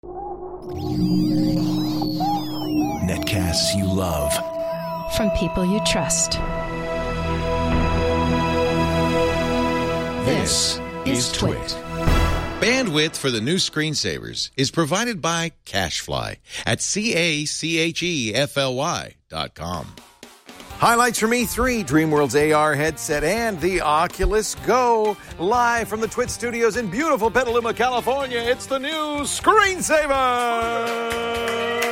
Netcasts you love. From people you trust. This is Twit. Bandwidth for the new screensavers is provided by CacheFly at CacheFly.com. Highlights from E3, DreamWorld's AR headset, and the Oculus Go. Live from the Twit Studios in beautiful Petaluma, California, it's the new Screensavers!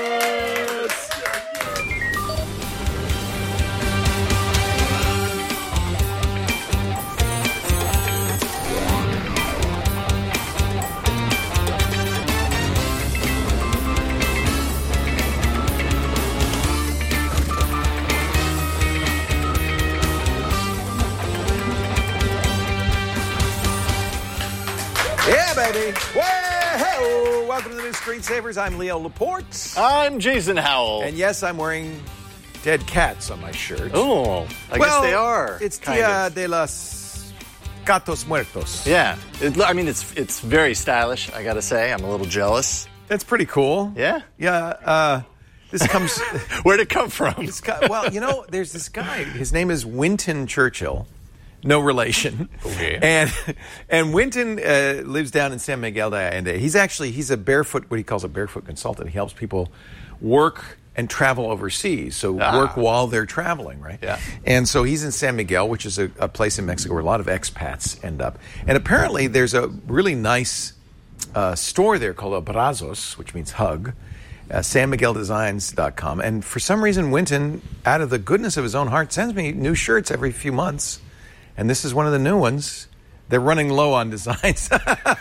Yeah, baby. Whoa! Welcome to the new Screensavers. I'm Leo Laporte. I'm Jason Howell. And yes, I'm wearing dead cats on my shirt. Oh, I guess they are. It's Dia de los Gatos Muertos. Yeah. It's very stylish, I gotta say. I'm a little jealous. That's pretty cool. Yeah? Yeah, this comes... Where'd it come from? Well, there's this guy. His name is Wynton Churchill. No relation. Okay. And Wynton lives down in San Miguel de Allende. He's a barefoot, what he calls a barefoot consultant. He helps people work and travel overseas. So work while they're traveling, right? Yeah. And so he's in San Miguel, which is a place in Mexico where a lot of expats end up. And apparently there's a really nice store there called Abrazos, which means hug. SanMiguelDesigns.com. And for some reason, Wynton, out of the goodness of his own heart, sends me new shirts every few months. And this is one of the new ones. They're running low on designs.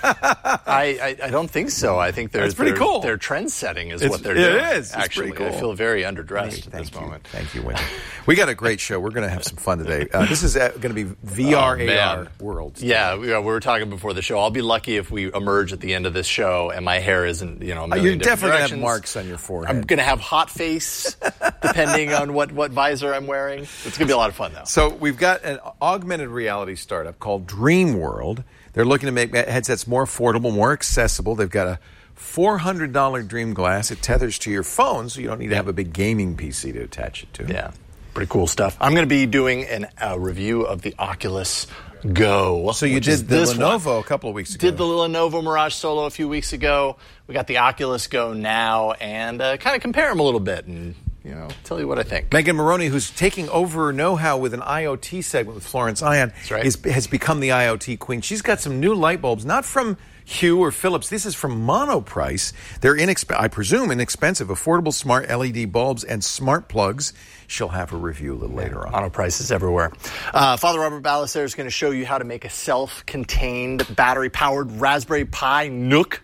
I don't think so. I think that's pretty cool. Their trend setting is what they're doing. It is. Actually, pretty cool. I feel very underdressed at this moment. Thank you, Wynton. We got a great show. We're going to have some fun today. This is going to be VR, AR world. Yeah, we were talking before the show. I'll be lucky if we emerge at the end of this show and my hair isn't, a million You're definitely going to have directions. marks on your forehead. I'm going to have hot face, depending on what visor I'm wearing. It's going to be a lot of fun, though. So we've got an augmented reality startup called DreamWorld. They're looking to make headsets more affordable, more accessible. They've got a $400 Dream Glass. It tethers to your phone, so you don't need to have a big gaming PC to attach it to. Yeah, pretty cool stuff. I'm going to be doing a review of the Oculus Go. So you did the Lenovo a couple of weeks ago. Did the Lenovo Mirage Solo a few weeks ago. We got the Oculus Go now, and kind of compare them a little bit and tell you what I think. Megan Maroney, who's taking over know-how with an IoT segment with Florence Ion, has become the IoT queen. She's got some new light bulbs, not from Hue or Philips. This is from Monoprice. They're I presume inexpensive, affordable smart LED bulbs and smart plugs. She'll have a review a little later on. Monoprice is everywhere. Father Robert Ballester is going to show you how to make a self-contained, battery-powered Raspberry Pi Nook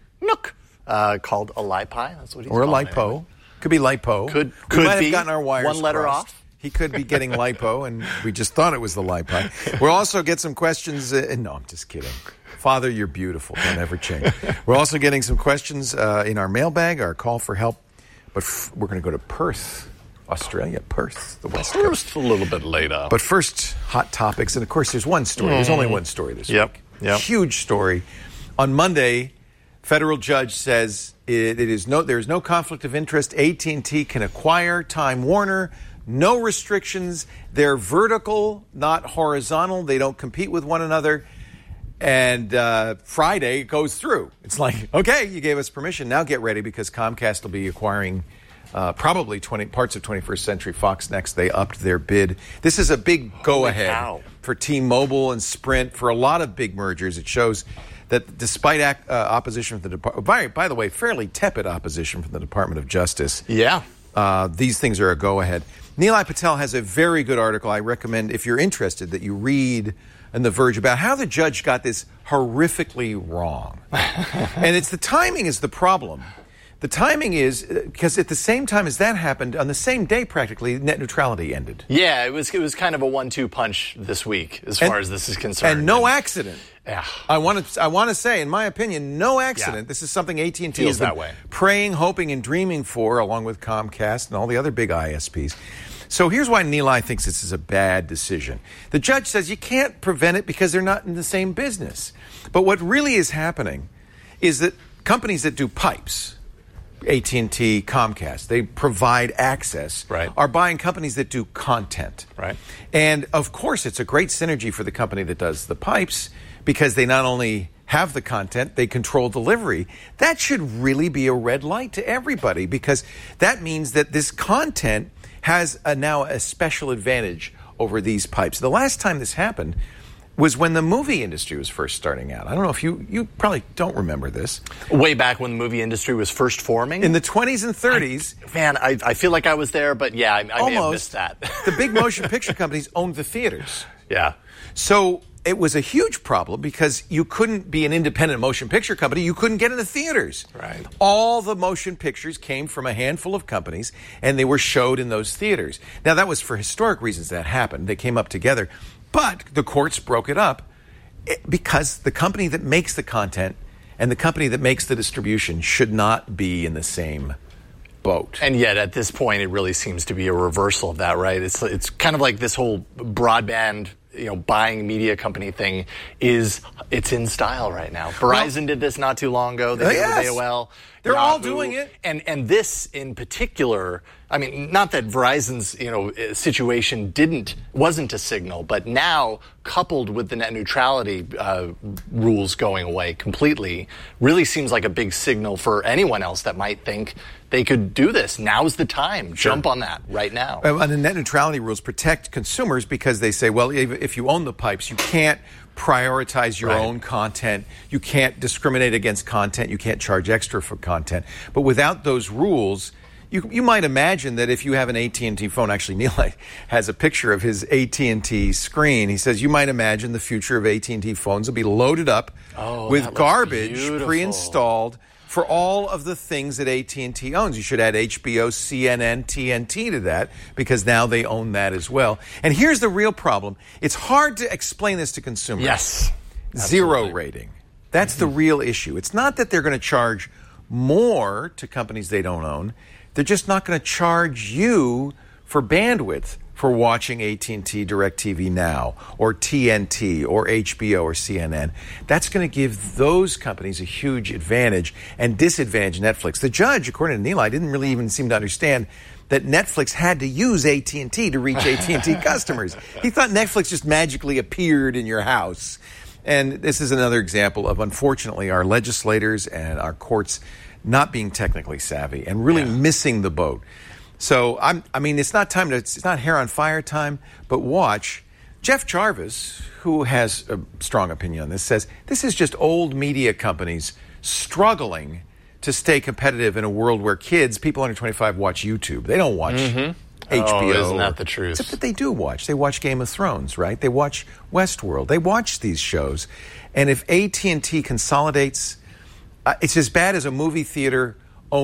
called a LiPi. That's what he's calling it. Or a calling LiPo. it. Could be LiPo. Could we might be. Have gotten our wires one letter crossed. Off. He could be getting LiPo, and we just thought it was the LiPi. We'll also get some questions. No, I'm just kidding. Father, you're beautiful. Don't ever change. We're also getting some questions in our mailbag, our call for help. But we're going to go to Perth, Australia. Perth, the West Coast. A little bit later. But first, hot topics. And, of course, there's one story. There's only one story this week. Yep. Huge story. On Monday, federal judge says there is no conflict of interest. AT&T can acquire Time Warner. No restrictions. They're vertical, not horizontal. They don't compete with one another. And Friday, it goes through. It's like, okay, you gave us permission. Now get ready because Comcast will be acquiring probably parts of 21st Century Fox next. They upped their bid. This is a big go-ahead for T-Mobile and Sprint, for a lot of big mergers. It shows that despite opposition from the Department, by the way, fairly tepid opposition from the Department of Justice. Yeah. These things are a go-ahead. Nilay Patel has a very good article I recommend, if you're interested, that you read in The Verge about how the judge got this horrifically wrong. And it's the timing is the problem. The timing is, because at the same time as that happened, on the same day practically, net neutrality ended. Yeah, it was kind of a 1-2 punch this week as far as this is concerned. And no accident. Yeah. I want to say, in my opinion, no accident. Yeah. This is something AT&T has been praying, hoping, and dreaming for, along with Comcast and all the other big ISPs. So here's why Nilay thinks this is a bad decision. The judge says you can't prevent it because they're not in the same business. But what really is happening is that companies that do pipes, AT&T, Comcast, they provide access, Right. are buying companies that do content. Right. And, of course, it's a great synergy for the company that does the pipes because they not only have the content, they control delivery. That should really be a red light to everybody because that means that this content has now a special advantage over these pipes. The last time this happened was when the movie industry was first starting out. I don't know if you probably don't remember this. Way back when the movie industry was first forming? In the 20s and 30s. I feel like I was there, but yeah, I may have missed that. The big motion picture companies owned the theaters. Yeah. So it was a huge problem because you couldn't be an independent motion picture company. You couldn't get into theaters. Right. All the motion pictures came from a handful of companies, and they were showed in those theaters. Now, that was for historic reasons that happened. They came up together. But the courts broke it up because the company that makes the content and the company that makes the distribution should not be in the same boat. And yet, at this point, it really seems to be a reversal of that, right? It's kind of like this whole broadband, buying media company thing it's in style right now. Verizon did this not too long ago. They did it with AOL. They're all Yahoo. doing it. And this in particular, I mean, not that Verizon's situation wasn't a signal, but now coupled with the net neutrality rules going away completely, really seems like a big signal for anyone else that might think they could do this. Now's the time. Sure. Jump on that right now. And the net neutrality rules protect consumers because they say, well, if you own the pipes, you can't prioritize your own content. You can't discriminate against content. You can't charge extra for content. But without those rules, you might imagine that if you have an AT&T phone, actually Neil has a picture of his AT&T screen. He says you might imagine the future of AT&T phones will be loaded up with garbage beautiful. pre-installed for all of the things that AT&T owns. You should add HBO, CNN, TNT to that because now they own that as well. And here's the real problem. It's hard to explain this to consumers. Yes. Zero rating. That's the real issue. It's not that they're going to charge more to companies they don't own. They're just not going to charge you for bandwidth for watching AT&T DirecTV Now or TNT or HBO or CNN. That's going to give those companies a huge advantage and disadvantage Netflix. The judge, according to Nilay, didn't really even seem to understand that Netflix had to use AT&T to reach AT&T customers. He thought Netflix just magically appeared in your house. And this is another example of, unfortunately, our legislators and our courts not being technically savvy and really missing the boat. So, it's not hair on fire time, but watch. Jeff Jarvis, who has a strong opinion on this, says this is just old media companies struggling to stay competitive in a world where people under 25 watch YouTube. They don't watch HBO. Oh, isn't that the truth? Except that they do watch. They watch Game of Thrones, right? They watch Westworld. They watch these shows. And if AT&T consolidates, it's as bad as a movie theater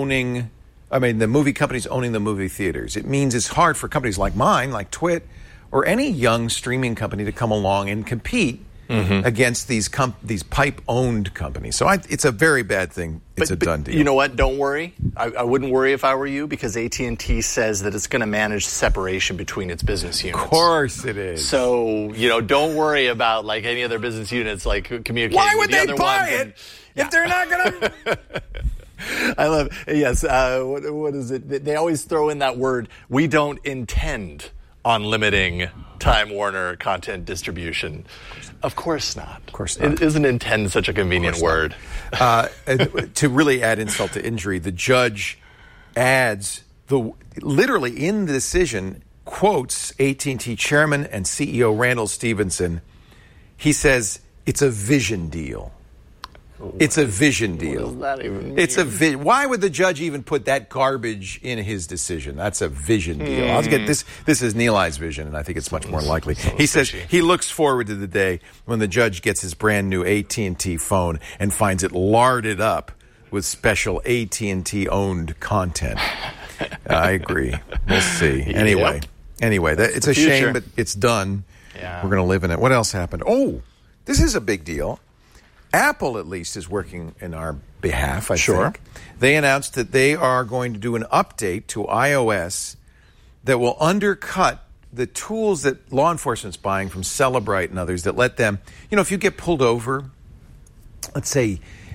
the movie companies owning the movie theaters. It means it's hard for companies like mine, like Twit, or any young streaming company to come along and compete against these pipe-owned companies. So it's a very bad thing. It's a done deal. You know what? Don't worry. I wouldn't worry if I were you because AT&T says that it's going to manage separation between its business units. Of course it is. So, don't worry about like any other business units like communicating Why with would the they other buy ones. it if they're not going to... I love, yes, what is it? They always throw in that word, we don't intend on limiting Time Warner content distribution. Of course not. Of course not. Isn't intend such a convenient word? To really add insult to injury, the judge adds, literally in the decision, quotes AT&T chairman and CEO Randall Stephenson. He says, it's a vision deal. It's a vision deal. What does that even mean? Why would the judge even put that garbage in his decision? That's a vision deal. I'll get this. This is Nilay's vision, and I think it's much more likely. He says he looks forward to the day when the judge gets his brand new AT&T phone and finds it larded up with special AT&T owned content. I agree. We'll see. Anyway, it's a shame, but it's done. Yeah. We're going to live in it. What else happened? Oh, this is a big deal. Apple, at least, is working in our behalf, I think. They announced that they are going to do an update to iOS that will undercut the tools that law enforcement's buying from Cellebrite and others that let them, if you get pulled over, let's say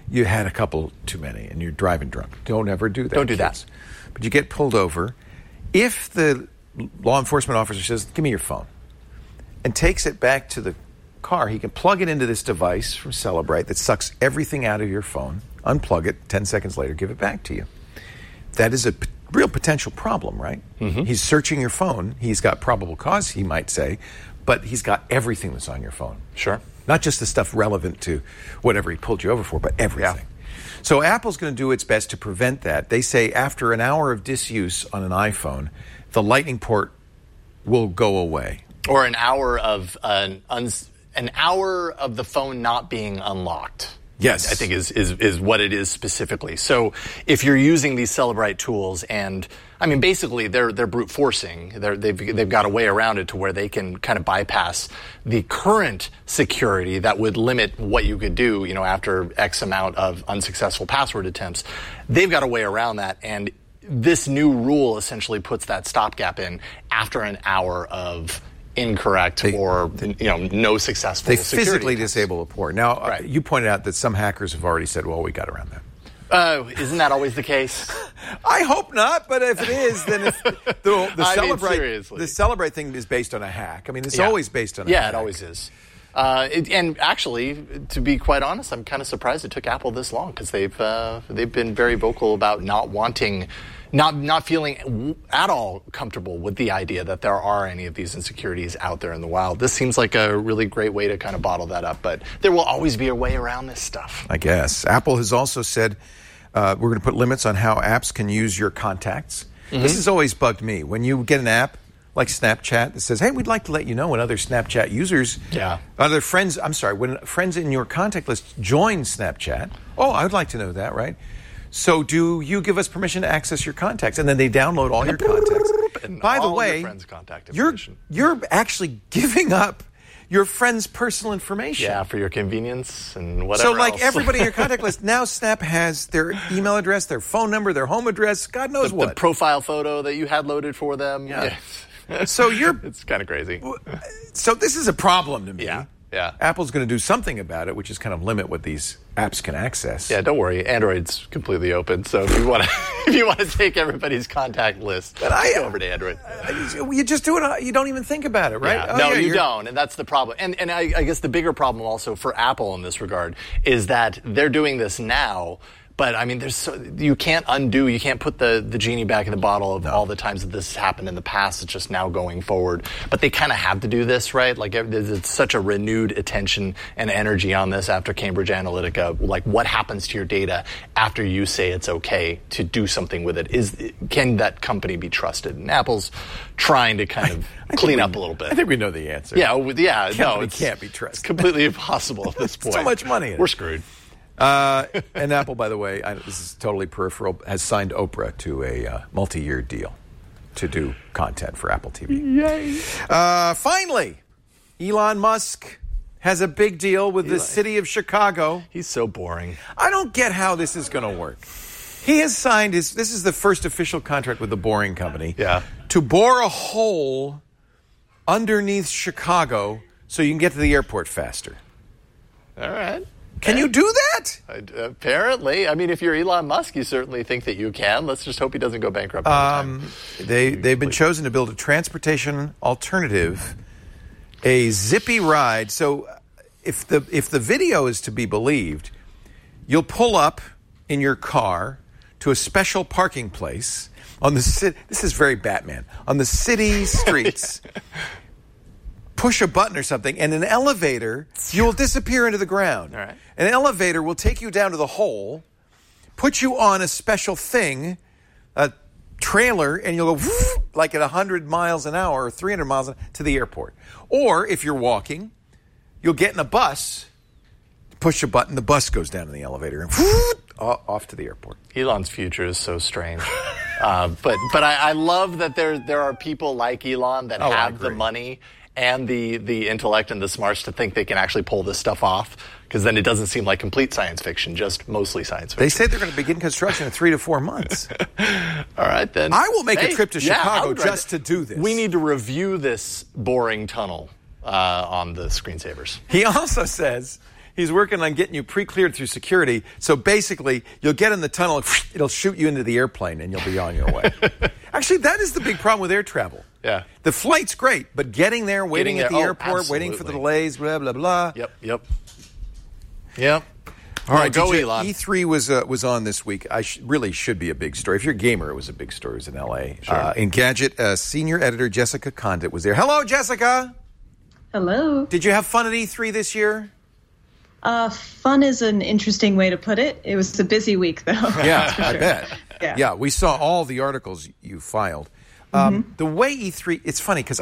you had a couple too many and you're driving drunk. Don't ever do that. Don't do kids. that. But you get pulled over. If the law enforcement officer says, give me your phone, and takes it back to the car, he can plug it into this device from Celebrite that sucks everything out of your phone, unplug it, 10 seconds later, give it back to you. That is a real potential problem, right? Mm-hmm. He's searching your phone. He's got probable cause, he might say, but he's got everything that's on your phone. Sure. Not just the stuff relevant to whatever he pulled you over for, but everything. Yeah. So Apple's going to do its best to prevent that. They say after an hour of disuse on an iPhone, the Lightning port will go away. Or an hour of an hour of the phone not being unlocked. Yes. I think is what it is specifically. So if you're using these Celebrite tools and, I mean, basically they're brute forcing. They've got a way around it to where they can kind of bypass the current security that would limit what you could do, after X amount of unsuccessful password attempts. They've got a way around that, and this new rule essentially puts that stopgap in after an hour of incorrect no successful They security physically attempts. disable a port. Now, Right. You pointed out that some hackers have already said, well, we got around that. Isn't that always the case? I hope not, but if it is, then Seriously. the Celebrate thing is based on a hack. I mean, it's always based on a hack. Yeah, it always is. And actually, to be quite honest, I'm kind of surprised it took Apple this long, because they've been very vocal about not wanting, not feeling at all comfortable with the idea that there are any of these insecurities out there in the wild. This seems like a really great way to kind of bottle that up, but there will always be a way around this stuff. I guess. Apple has also said we're going to put limits on how apps can use your contacts. Mm-hmm. This has always bugged me. When you get an app like Snapchat that says, hey, we'd like to let you know when other Snapchat users, when friends in your contact list join Snapchat. Oh, I would like to know that, right? So do you give us permission to access your contacts? And then they download all your contacts. And by the all way, your friends' contact information. You're actually giving up your friend's personal information. Yeah, for your convenience and whatever So, like, else. everybody in your contact list, now Snap has their email address, their phone number, their home address, God knows what. The profile photo that you had loaded for them. Yeah. So it's kind of crazy. So this is a problem to me. Yeah. Apple's going to do something about it, which is kind of limit what these apps can access. Yeah, don't worry. Android's completely open. So if you want to take everybody's contact list, go over to Android. You just do it. You don't even think about it, right? Yeah. You don't, and that's the problem. And I guess the bigger problem also for Apple in this regard is that they're doing this now. But, I mean, you can't undo, you can't put the genie back in the bottle of all the times that this happened in the past. It's just now going forward. But they kind of have to do this, right? Like, it's such a renewed attention and energy on this after Cambridge Analytica. Like, what happens to your data after you say it's okay to do something with it? Can that company be trusted? And Apple's trying to kind of clean up a little bit. I think we know the answer. It can't be trusted. It's completely impossible at this point. So much money in it. We're screwed. And Apple, by the way, this is totally peripheral, has signed Oprah to a multi-year deal to do content for Apple TV. Yay! Finally, Elon Musk has a big deal with the city of Chicago. He's so boring. I don't get how this is going to work. He has signed this is the first official contract with the Boring Company. Yeah. To bore a hole underneath Chicago so you can get to the airport faster. All right. Can you do that? Apparently. I mean, if you're Elon Musk, you certainly think that you can. Let's just hope he doesn't go bankrupt. They've been chosen to build a transportation alternative, a zippy ride. So if the video is to be believed, you'll pull up in your car to a special parking place on the city. This is very Batman. On the city streets. Push a button or something, and an elevator, you will disappear into the ground. All right. An elevator will take you down to the hole, put you on a special thing, a trailer, and you'll go like at 100 miles an hour or 300 miles an hour to the airport. Or if you're walking, you'll get in a bus, push a button, the bus goes down in the elevator, and off to the airport. Elon's future is so strange. But I love that there are people like Elon that have the money and the intellect and the smarts to think they can actually pull this stuff off, because then it doesn't seem like complete science fiction, just mostly science fiction. They say they're going to begin construction in 3 to 4 months. All right, then. I will make a trip to Chicago just to do this. We need to review this boring tunnel on the screensavers. He also says He's working on getting you pre-cleared through security. So basically, you'll get in the tunnel, it'll shoot you into the airplane, and you'll be on your way. Actually, that is the big problem with air travel. Yeah. The flight's great, but getting there, waiting at the airport, absolutely. waiting for the delays, blah, blah, blah. Yep. All right, go DJ, Elon. E3 was on this week. Really should be a big story. If you're a gamer, it was a big story. It was in L.A. Sure. Engadget senior editor Jessica Condit was there. Hello, Jessica. Hello. Did you have fun at E3 this year? Fun is an interesting way to put it. It was a busy week, though. Yeah, for I sure. bet. Yeah, we saw all the articles you filed. The way E3, it's funny because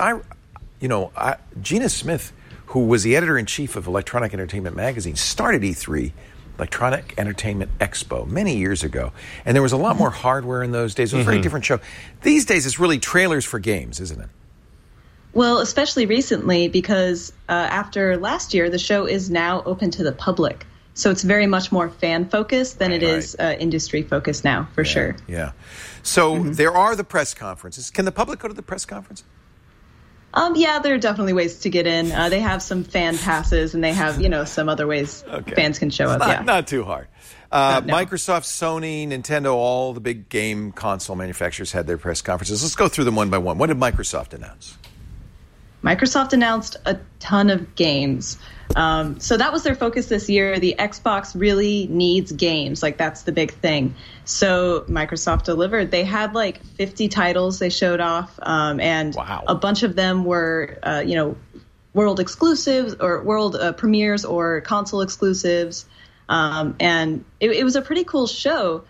Gina Smith, who was the editor-in-chief of Electronic Entertainment Magazine, started E3, Electronic Entertainment Expo, many years ago. And there was a lot more hardware in those days. It was a very different show. These days, it's really trailers for games, isn't it? Well, especially recently, because after last year, the show is now open to the public. So it's very much more fan-focused than it is industry-focused now, for sure. Yeah. So there are the press conferences. Can the public go to the press conference? Yeah, there are definitely ways to get in. They have some fan passes, and they have, some other ways fans can show up. Not too hard. No. Microsoft, Sony, Nintendo, all the big game console manufacturers had their press conferences. Let's go through them one by one. What did Microsoft announce? Microsoft announced a ton of games. So that was their focus this year. The Xbox really needs games. That's the big thing. So Microsoft delivered. They had 50 titles they showed off. And a bunch of them were, world exclusives or world premieres or console exclusives. And it was a pretty cool show.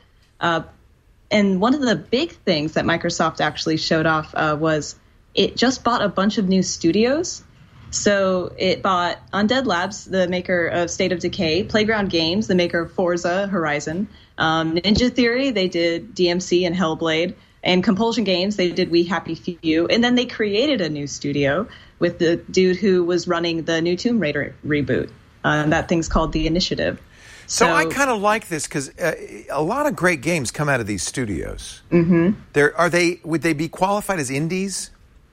And one of the big things that Microsoft actually showed off was it just bought a bunch of new studios. So it bought Undead Labs, the maker of State of Decay, Playground Games, the maker of Forza Horizon, Ninja Theory, they did DMC and Hellblade, and Compulsion Games, they did We Happy Few. And then they created a new studio with the dude who was running the new Tomb Raider reboot. That thing's called The Initiative. So I kind of like this because a lot of great games come out of these studios. Would they be qualified as indies?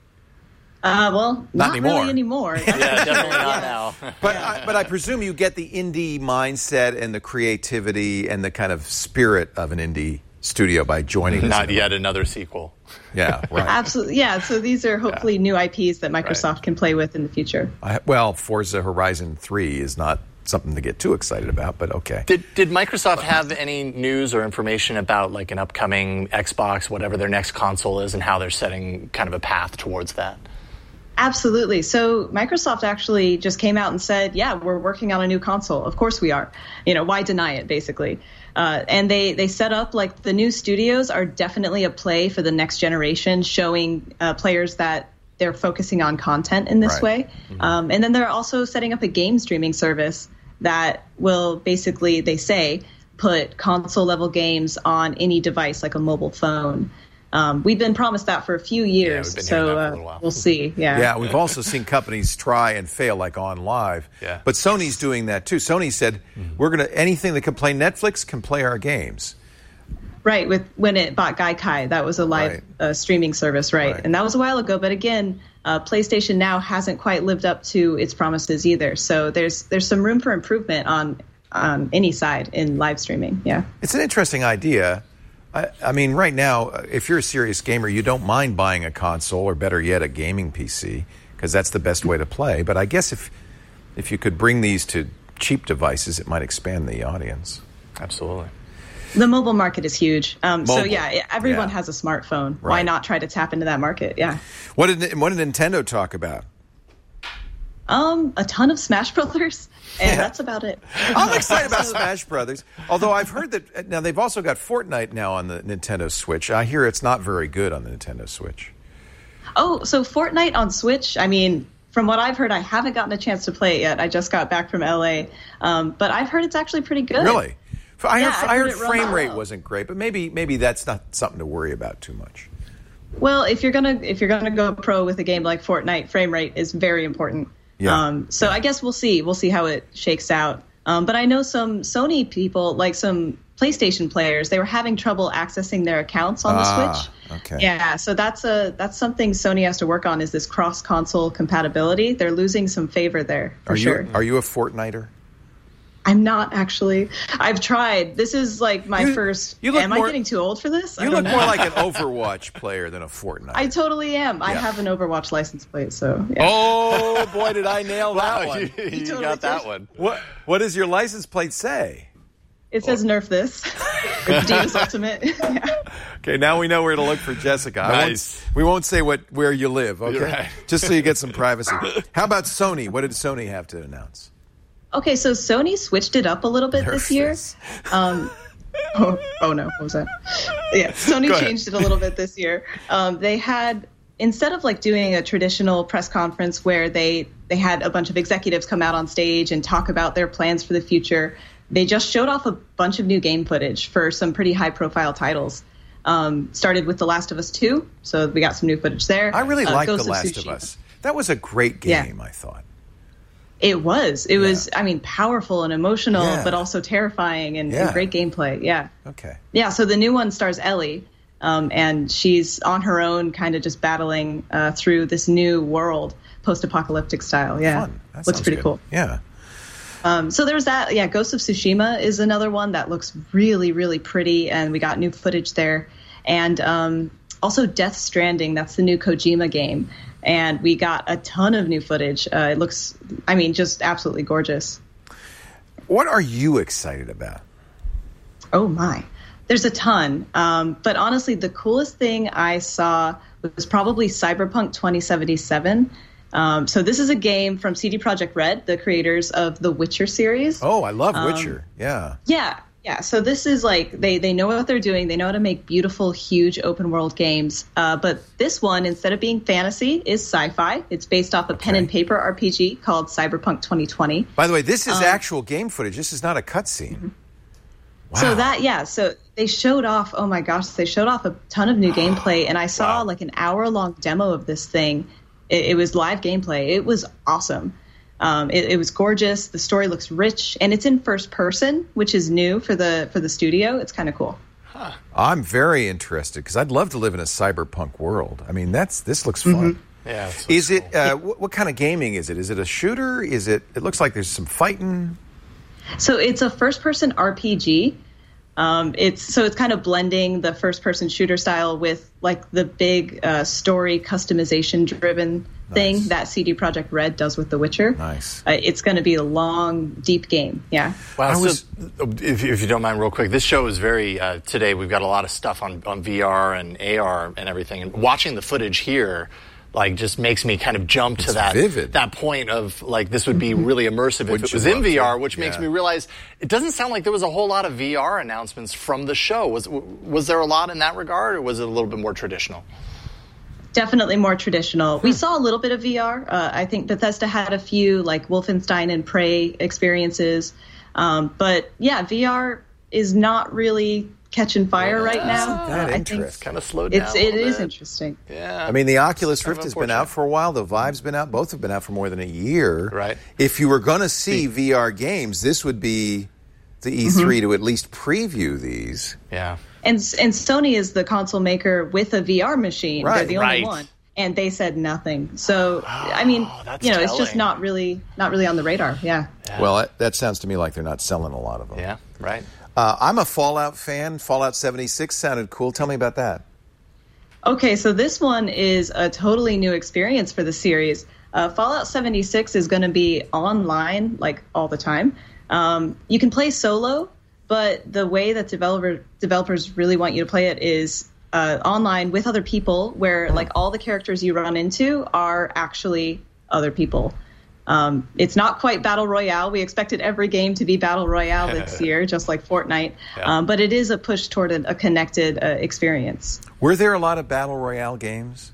Well, not anymore. Really anymore. Yeah, definitely not now. But I presume you get the indie mindset and the creativity and the kind of spirit of an indie studio by joining. Not yet another sequel. Yeah, right. Absolutely. Yeah, so these are hopefully new IPs that Microsoft can play with in the future. Forza Horizon 3 is not something to get too excited about, but okay. Did Microsoft have any news or information about an upcoming Xbox, whatever their next console is, and how they're setting kind of a path towards that? Absolutely. So Microsoft actually just came out and said, yeah, we're working on a new console. Of course we are. Why deny it, basically? And they set up the new studios are definitely a play for the next generation, showing players that they're focusing on content in this way. And then they're also setting up a game streaming service that will basically, they say, put console level games on any device like a mobile phone. We've been promised that for a few years, so we'll see. Yeah, we've also seen companies try and fail, like On Live. Yeah. But Sony's doing that too. Sony said, anything that can play Netflix can play our games. Right, when it bought Gaikai, that was a live streaming service, right? And that was a while ago. But again, PlayStation Now hasn't quite lived up to its promises either. So there's some room for improvement on any side in live streaming. Yeah, it's an interesting idea. I mean, right now, if you're a serious gamer, you don't mind buying a console, or better yet, a gaming PC, because that's the best way to play. But I guess if you could bring these to cheap devices, it might expand the audience. Absolutely. The mobile market is huge. So yeah, everyone has a smartphone. Right. Why not try to tap into that market? Yeah. What did Nintendo talk about? A ton of Smash Brothers, and that's about it. I'm excited about Smash Brothers. Although I've heard that now they've also got Fortnite now on the Nintendo Switch. I hear it's not very good on the Nintendo Switch. Oh, so Fortnite on Switch, I mean, from what I've heard, I haven't gotten a chance to play it yet. I just got back from LA. But I've heard it's actually pretty good. Really? I heard it frame rate wasn't great, but maybe that's not something to worry about too much. Well, if you're gonna go pro with a game like Fortnite, frame rate is very important. Yeah. So I guess we'll see. We'll see how it shakes out. But I know some Sony people, like some PlayStation players, they were having trouble accessing their accounts on the Switch. Okay. Yeah, so that's something Sony has to work on, is this cross-console compatibility. They're losing some favor there, for sure. Are you a Fortniter? I'm not actually. I've tried. This is like my first. Am I getting too old for this? You look more like an Overwatch player than a Fortnite. I totally am. I have an Overwatch license plate, so. Yeah. Oh boy, did I nail that one! You totally got that one. What does your license plate say? It says nerf this. It's Divas Ultimate. Yeah. Okay, now we know where to look for Jessica. Nice. We won't say where you live, okay? Right. Just so you get some privacy. How about Sony? What did Sony have to announce? Okay, so Sony switched it up a little bit this year. Oh no, what was that? Yeah, Sony changed it a little bit this year. They had, instead of like doing a traditional press conference where they had a bunch of executives come out on stage and talk about their plans for the future, they just showed off a bunch of new game footage for some pretty high-profile titles. Started with The Last of Us 2, so we got some new footage there. I really liked The Last of Us. That was a great game, I thought. It was. It was, I mean, powerful and emotional, but also terrifying and great gameplay. Yeah. Okay. Yeah, so the new one stars Ellie, and she's on her own kind of just battling through this new world, post-apocalyptic style. Yeah. Fun. That looks pretty good. cool. Yeah. So there's that. Yeah, Ghost of Tsushima is another one that looks really, really pretty, and we got new footage there. And also Death Stranding, that's the new Kojima game. And we got a ton of new footage. It looks, I mean, just absolutely gorgeous. What are you excited about? Oh, my. There's a ton. But honestly, the coolest thing I saw was probably Cyberpunk 2077. So this is a game from CD Projekt Red, the creators of the Witcher series. Oh, I love Witcher. Yeah. Yeah. So this is like, they know what they're doing. They know how to make beautiful, huge open world games. But this one, instead of being fantasy, is sci-fi. It's based off a pen and paper RPG called Cyberpunk 2020. By the way, this is actual game footage. This is not a cutscene. Mm-hmm. Wow. So they showed off, oh my gosh, they showed off a ton of new gameplay. And I saw like an hour-long demo of this thing. It was live gameplay. It was awesome. It was gorgeous. The story looks rich, and it's in first person, which is new for the studio. It's kind of cool. Huh. I'm very interested because I'd love to live in a cyberpunk world. I mean, this looks fun. Mm-hmm. Yeah. Is it? What kind of gaming is it? Is it a shooter? Is it? It looks like there's some fighting. So it's a first person RPG. It's kind of blending the first person shooter style with like the big story customization driven thing that CD Projekt Red does with The Witcher. Nice. It's going to be a long, deep game. Yeah. Wow. If you don't mind, real quick, this show is very today. We've got a lot of stuff on VR and AR and everything, and watching the footage here. Like, just makes me kind of jump to that point of, like, this would be really immersive if it was in VR, which makes me realize it doesn't sound like there was a whole lot of VR announcements from the show. Was there a lot in that regard, or was it a little bit more traditional? Definitely more traditional. We saw a little bit of VR. I think Bethesda had a few, like, Wolfenstein and Prey experiences. But, yeah, VR is not really catching fire right now. I think it's kind of slowed down. It is interesting. Yeah. I mean, the Oculus Rift has been out for a while. The Vive's been out. Both have been out for more than a year. Right. If you were going to see VR games, this would be the E3 to at least preview these. Yeah. And Sony is the console maker with a VR machine. Right. They're the only one. And they said nothing. So, I mean, it's just not really on the radar. Yeah. Well, that sounds to me like they're not selling a lot of them. Yeah, right. I'm a Fallout fan. Fallout 76 sounded cool. Tell me about that. Okay, so this one is a totally new experience for the series. Fallout 76 is going to be online, like, all the time. You can play solo, but the way that developers really want you to play it is online with other people, where, like, all the characters you run into are actually other people. It's not quite Battle Royale. We expected every game to be Battle Royale this year, just like Fortnite. Yeah. But it is a push toward a connected experience. Were there a lot of Battle Royale games?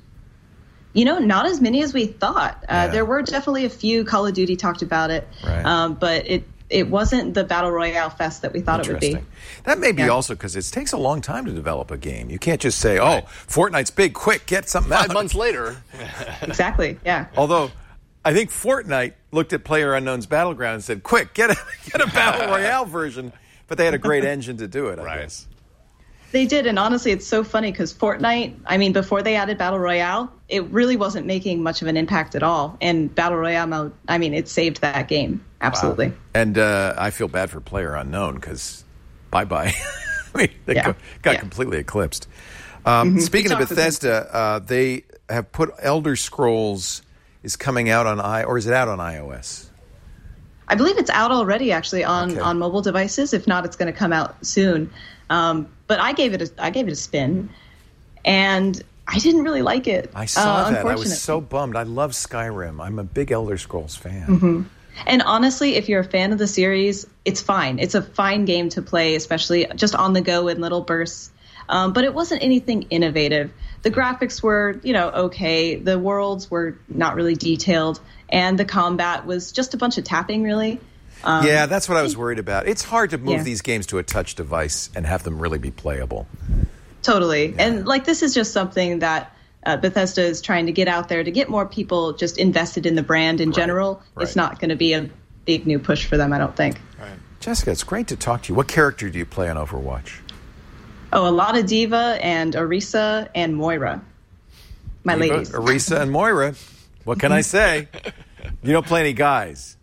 Not as many as we thought. There were definitely a few. Call of Duty talked about it. Right. But it wasn't the Battle Royale fest that we thought it would be. That may be also because it takes a long time to develop a game. You can't just say, Fortnite's big, quick, get something out. 5 months later. Exactly, yeah. Although, I think Fortnite looked at PlayerUnknown's Battleground and said, quick, get a Battle Royale version. But they had a great engine to do it, I guess. They did, and honestly, it's so funny because Fortnite, I mean, before they added Battle Royale, it really wasn't making much of an impact at all. And Battle Royale mode, I mean, it saved that game. Absolutely. Wow. And I feel bad for PlayerUnknown because bye-bye. I mean, they got completely eclipsed. Speaking of Bethesda, they have put Elder Scrolls is coming out on or is it out on iOS? I believe it's out already, actually, on mobile devices. If not, it's going to come out soon. But I gave it a spin, and I didn't really like it. I saw that. I was so bummed. I love Skyrim. I'm a big Elder Scrolls fan. Mm-hmm. And honestly, if you're a fan of the series, it's fine. It's a fine game to play, especially just on the go in little bursts. But it wasn't anything innovative. The graphics were, okay. The worlds were not really detailed. And the combat was just a bunch of tapping, really. That's what I was worried about. It's hard to move these games to a touch device and have them really be playable. Totally. Yeah. And this is just something that Bethesda is trying to get out there to get more people just invested in the brand in general. Right. It's not going to be a big new push for them, I don't think. Right. Jessica, it's great to talk to you. What character do you play on Overwatch? Oh, a lot of D.Va and Orisa and Moira. My ladies. Orisa and Moira. What can I say? You don't play any guys.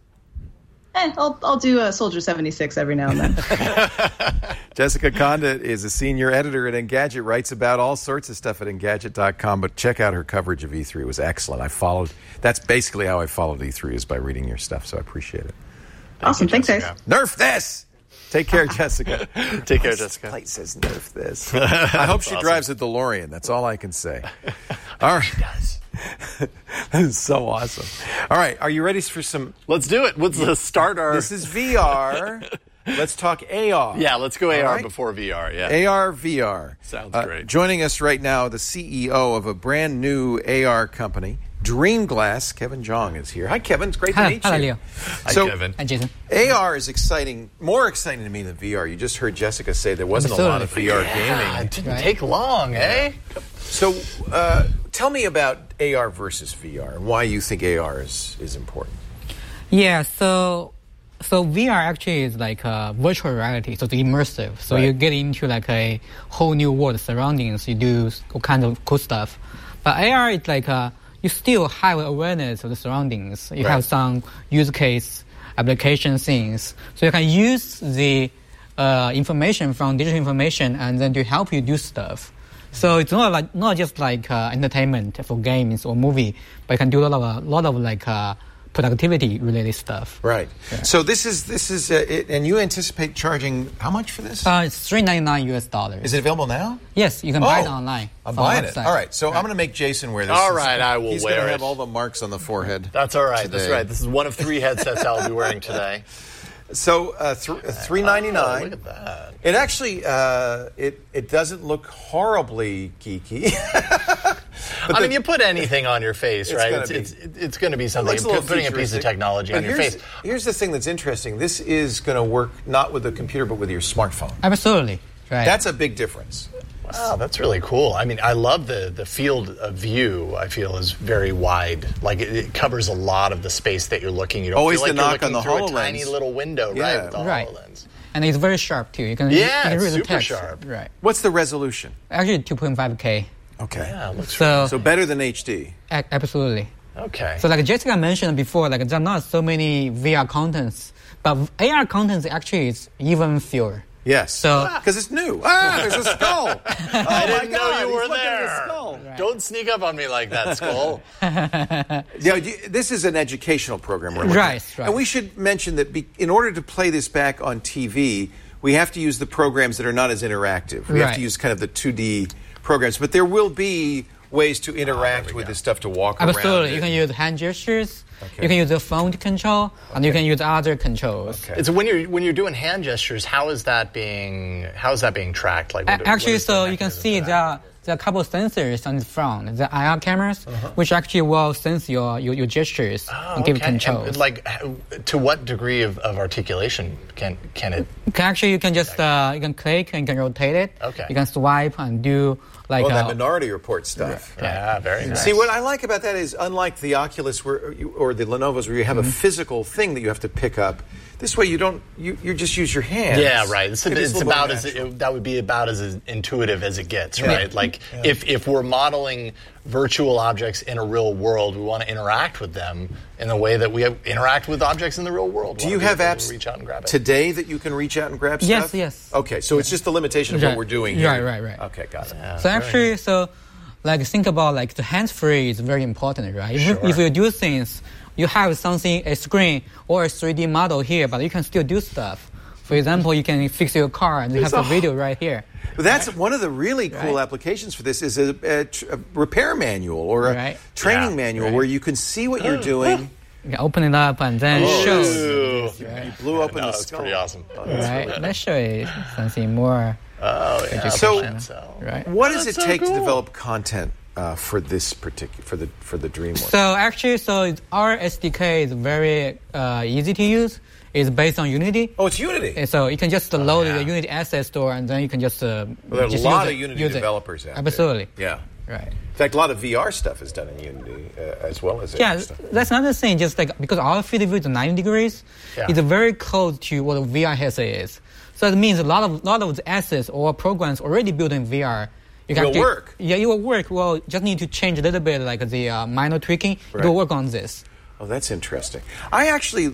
I'll do a Soldier 76 every now and then. Jessica Conditt is a senior editor at Engadget, writes about all sorts of stuff at Engadget.com, but check out her coverage of E3. It was excellent. That's basically how I followed E3 is by reading your stuff, so I appreciate it. Awesome. Thanks, guys. Nerf this! Take care, Jessica. Take care, Jessica. Plate says nerf this. I hope she drives a DeLorean. That's all I can say. All right. She does. That is so awesome. All right. Are you ready for some? Let's do it. Let's start our. This is VR. Let's talk AR. Yeah, let's go AR before VR. Yeah. AR, VR. Sounds great. Joining us right now, the CEO of a brand new AR company, Dreamglass. Kevin Jong is here. Hi, Kevin. It's great to meet you. Hello, Leo. Hi, Kevin. Hi, Jason. AR is more exciting to me than VR. You just heard Jessica say there wasn't a lot of VR gaming. It didn't take long, eh? So tell me about AR versus VR and why you think AR is important. Yeah, so VR actually is like virtual reality, so it's immersive. So you get into like a whole new world surroundings. You do all kinds of cool stuff. But AR is like you still have awareness of the surroundings. You have some use case application things. So you can use the information from digital information and then to help you do stuff. So it's not just like entertainment for games or movie, but you can do a lot of like productivity related stuff. Right. Yeah. So this is it, and you anticipate charging how much for this? It's $399. Is it available now? Yes, you can buy it online. I'm buying it. All right. So I'm going to make Jason wear this. All right, I will wear it. He's going to have all the marks on the forehead. That's all right. Today. That's right. This is one of 3 headsets I'll be wearing today. So $399. Oh, look at that. It actually it doesn't look horribly geeky. I mean, you put anything on your face, right? It's going to be something. Putting a piece of technology on your face. Here's the thing that's interesting. This is going to work not with a computer, but with your smartphone. Absolutely. Right. That's a big difference. Wow, that's really cool. I mean, I love the field of view, I feel, is very wide. Like, it covers a lot of the space that you're looking. You don't Always feel like the you're knock on the through HoloLens. a tiny little window, right, with the HoloLens. And it's very sharp, too. You can it's read the super text. sharp. Right. What's the resolution? Actually, 2.5K. Okay. Yeah, looks so better than HD. Absolutely. Okay. So like Jessica mentioned before, like there are not so many VR contents, but AR contents actually is even fewer. Yes. So because it's new. There's a skull. I didn't know you were there. Right. Don't sneak up on me like that, Skull. This is an educational program. We're right. And we should mention that in order to play this back on TV, we have to use the programs that are not as interactive. We have to use kind of the 2D programs, but there will be ways to interact with this stuff to walk around. Absolutely. You can use hand gestures. Okay. You can use the phone to control, and you can use other controls. Okay. So when you're doing hand gestures, how is that being tracked? Like actually, so you can see there are a couple of sensors on the front, the IR cameras, which actually will sense your gestures and give controls. And like, to what degree of articulation can it? Actually, you can just you can click and you can rotate it. Okay. You can swipe and do like that Minority Report stuff. Yeah, very nice. See, what I like about that is, unlike the Oculus or or the Lenovo's where you have a physical thing that you have to pick up. This way, you don't. You just use your hands. Yeah, right. It's Maybe a little about more as natural. that would be about as intuitive as it gets, right? Like if we're modeling virtual objects in a real world, we want to interact with them in the way that we interact with objects in the real world. Do you have apps reach out and grab it today that you can reach out and grab stuff? Yes. Okay, so it's just the limitation of what we're doing here. Right. Okay, got it. Yeah, So very actually, like think about like the hands-free is very important, right? If you do things, you have something, a screen or a 3D model here, but you can still do stuff. For example, you can fix your car and you have a video right here. But that's one of the really cool applications for this is a repair manual or a training manual where you can see what you're doing. You can open it up and then show. Ooh. You blew open the That's skull. pretty awesome. Right? Let's show you something more. Oh, yeah. So, Right. what does it take to develop content for this particular for the DreamWorks? So actually, our SDK is very easy to use. It's based on Unity. Oh, it's Unity. And so you can just load the Unity asset store, and then you can just. Well, there are a just lot use of it, Unity use it. developers out Absolutely. there. Yeah. Right. In fact, a lot of VR stuff is done in Unity as well as Yeah, stuff. that's another thing. Just like because our field of view is 90 degrees, it's very close to what a VR headset is. So it means a lot of the assets or programs already built in VR. It will work. Yeah, it will work. Well, just need to change a little bit, like the minor tweaking. It will work on this. Oh, that's interesting. I actually,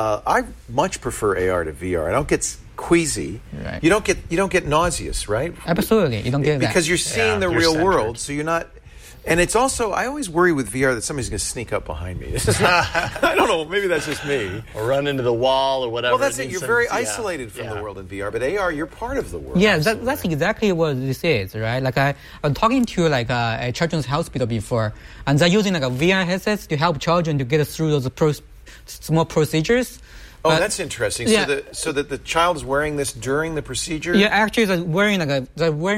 I much prefer AR to VR. I don't get queasy. Right. You don't get nauseous, right? Absolutely, you don't get that. Because you're seeing the you're real centered. world, so you're not. And it's also, I always worry with VR that somebody's going to sneak up behind me. This is not, I don't know, maybe that's just me. Or run into the wall or whatever. Well, that's it. needs You're some- very yeah. isolated from the world in VR, but AR, you're part of the world. Yeah, that's exactly what this is, right? Like I was talking to like a children's hospital before, and they're using like a VR headsets to help children to get through those small procedures. Oh, But- that's interesting. Yeah. So that the child is wearing this during the procedure? Yeah, actually, they're wearing like a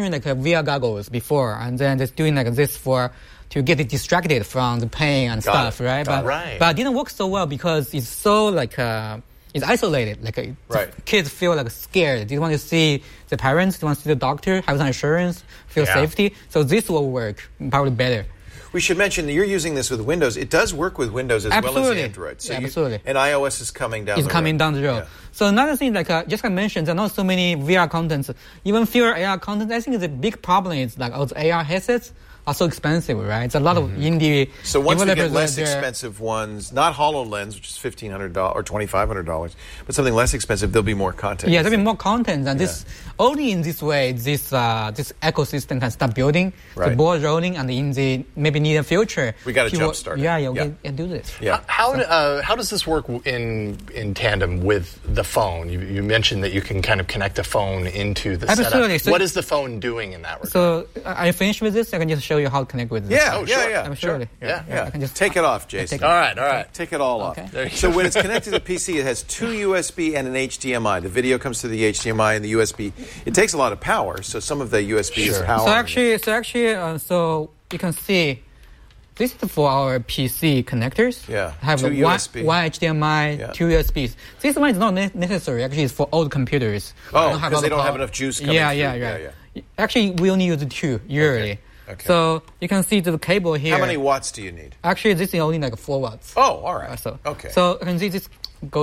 VR goggles before, and then they're doing like this to get it distracted from the pain and stuff, right? But it didn't work so well because it's so like it's isolated. Like kids feel like scared. They want to see the parents, they want to see the doctor, have some assurance, feel safety. So this will work probably better. We should mention that you're using this with Windows. It does work with Windows as well as Android. So Absolutely. And iOS is coming down It's the road. coming down the road. Yeah. So another thing, like just like I mentioned, there are not so many VR contents. Even fewer AR content. I think the big problem is like all the AR headsets are so expensive, right? It's a lot of indie So once we get developers less out there. expensive ones, not HoloLens, which is $1,500 or $2,500, but something less expensive, there'll be more content. Yeah, there'll be more content, and this only in this way this ecosystem can start building, the ball rolling, and in the maybe near future, We got to jumpstart it. Yeah, we can do this. Yeah. How does this work in tandem with the phone? You mentioned that you can kind of connect a phone into the Absolutely. setup. So- What is the phone doing in that regard? So are you finished with this? I can just show you how to connect with this. Yeah, yeah. Absolutely. Yeah. I can just Take it off, Jason. all right. Take it all off. Okay. So when it's connected to the PC, it has two USB and an HDMI. The video comes through the HDMI and the USB. It takes a lot of power, so some of the USB is power. So you can see this is for our PC connectors. Yeah, Have two one USB. HDMI, two USBs. This one is not necessary. Actually, it's for old computers. Oh, because they don't power. have enough juice coming yeah, through. Yeah. Actually, we only use two usually. Okay. So you can see the cable here. How many watts do you need? Actually, this is only like 4 watts. Oh, all right. So okay. So you can see this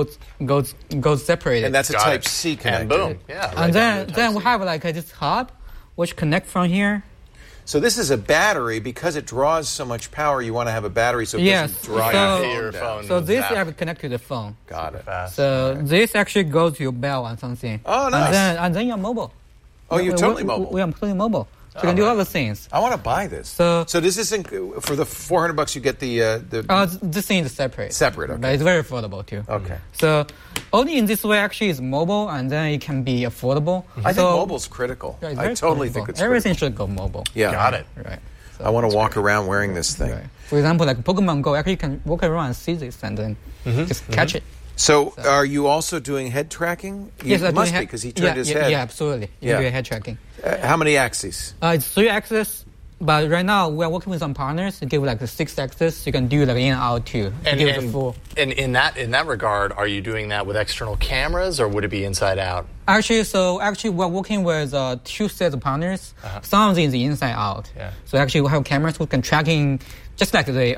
goes separated. And that's a Got Type it. C connector. And boom. Yeah. And then we have like this hub, which connect from here. So this is a battery. Because it draws so much power, you want to have a battery so it Yes. doesn't dry So- your phone down. So this Zap. you have to connect to the phone. Got it. So this actually goes to your bell and something. Oh, nice. And then you're mobile. Oh, you're totally mobile. We are totally mobile. So you can do other things. I want to buy this. So- does this for the $400 you get the This thing is separate. Separate, okay. But it's very affordable too. Okay. So only in this way actually is mobile, and then it can be affordable. I think mobile's critical. Yeah, it's I very totally affordable. think it's Everything should go mobile. critical. Yeah. Got it. Right. So, I want to walk around wearing this thing. right. For example, like Pokemon Go, actually you can walk around and see this and then just catch it. So, are you also doing head tracking? Yes, You I'm must doing be because he turned his head. Yeah, absolutely. You Yeah. do head tracking. How many axes? It's 3 axis, But right now, we're working with some partners to give like 6 axis. You can do like in and out too. And in that regard, are you doing that with external cameras or would it be inside out? Actually, we're working with 2 sets of partners. Some of them is inside out. Yeah. So actually, we have cameras who can tracking just like the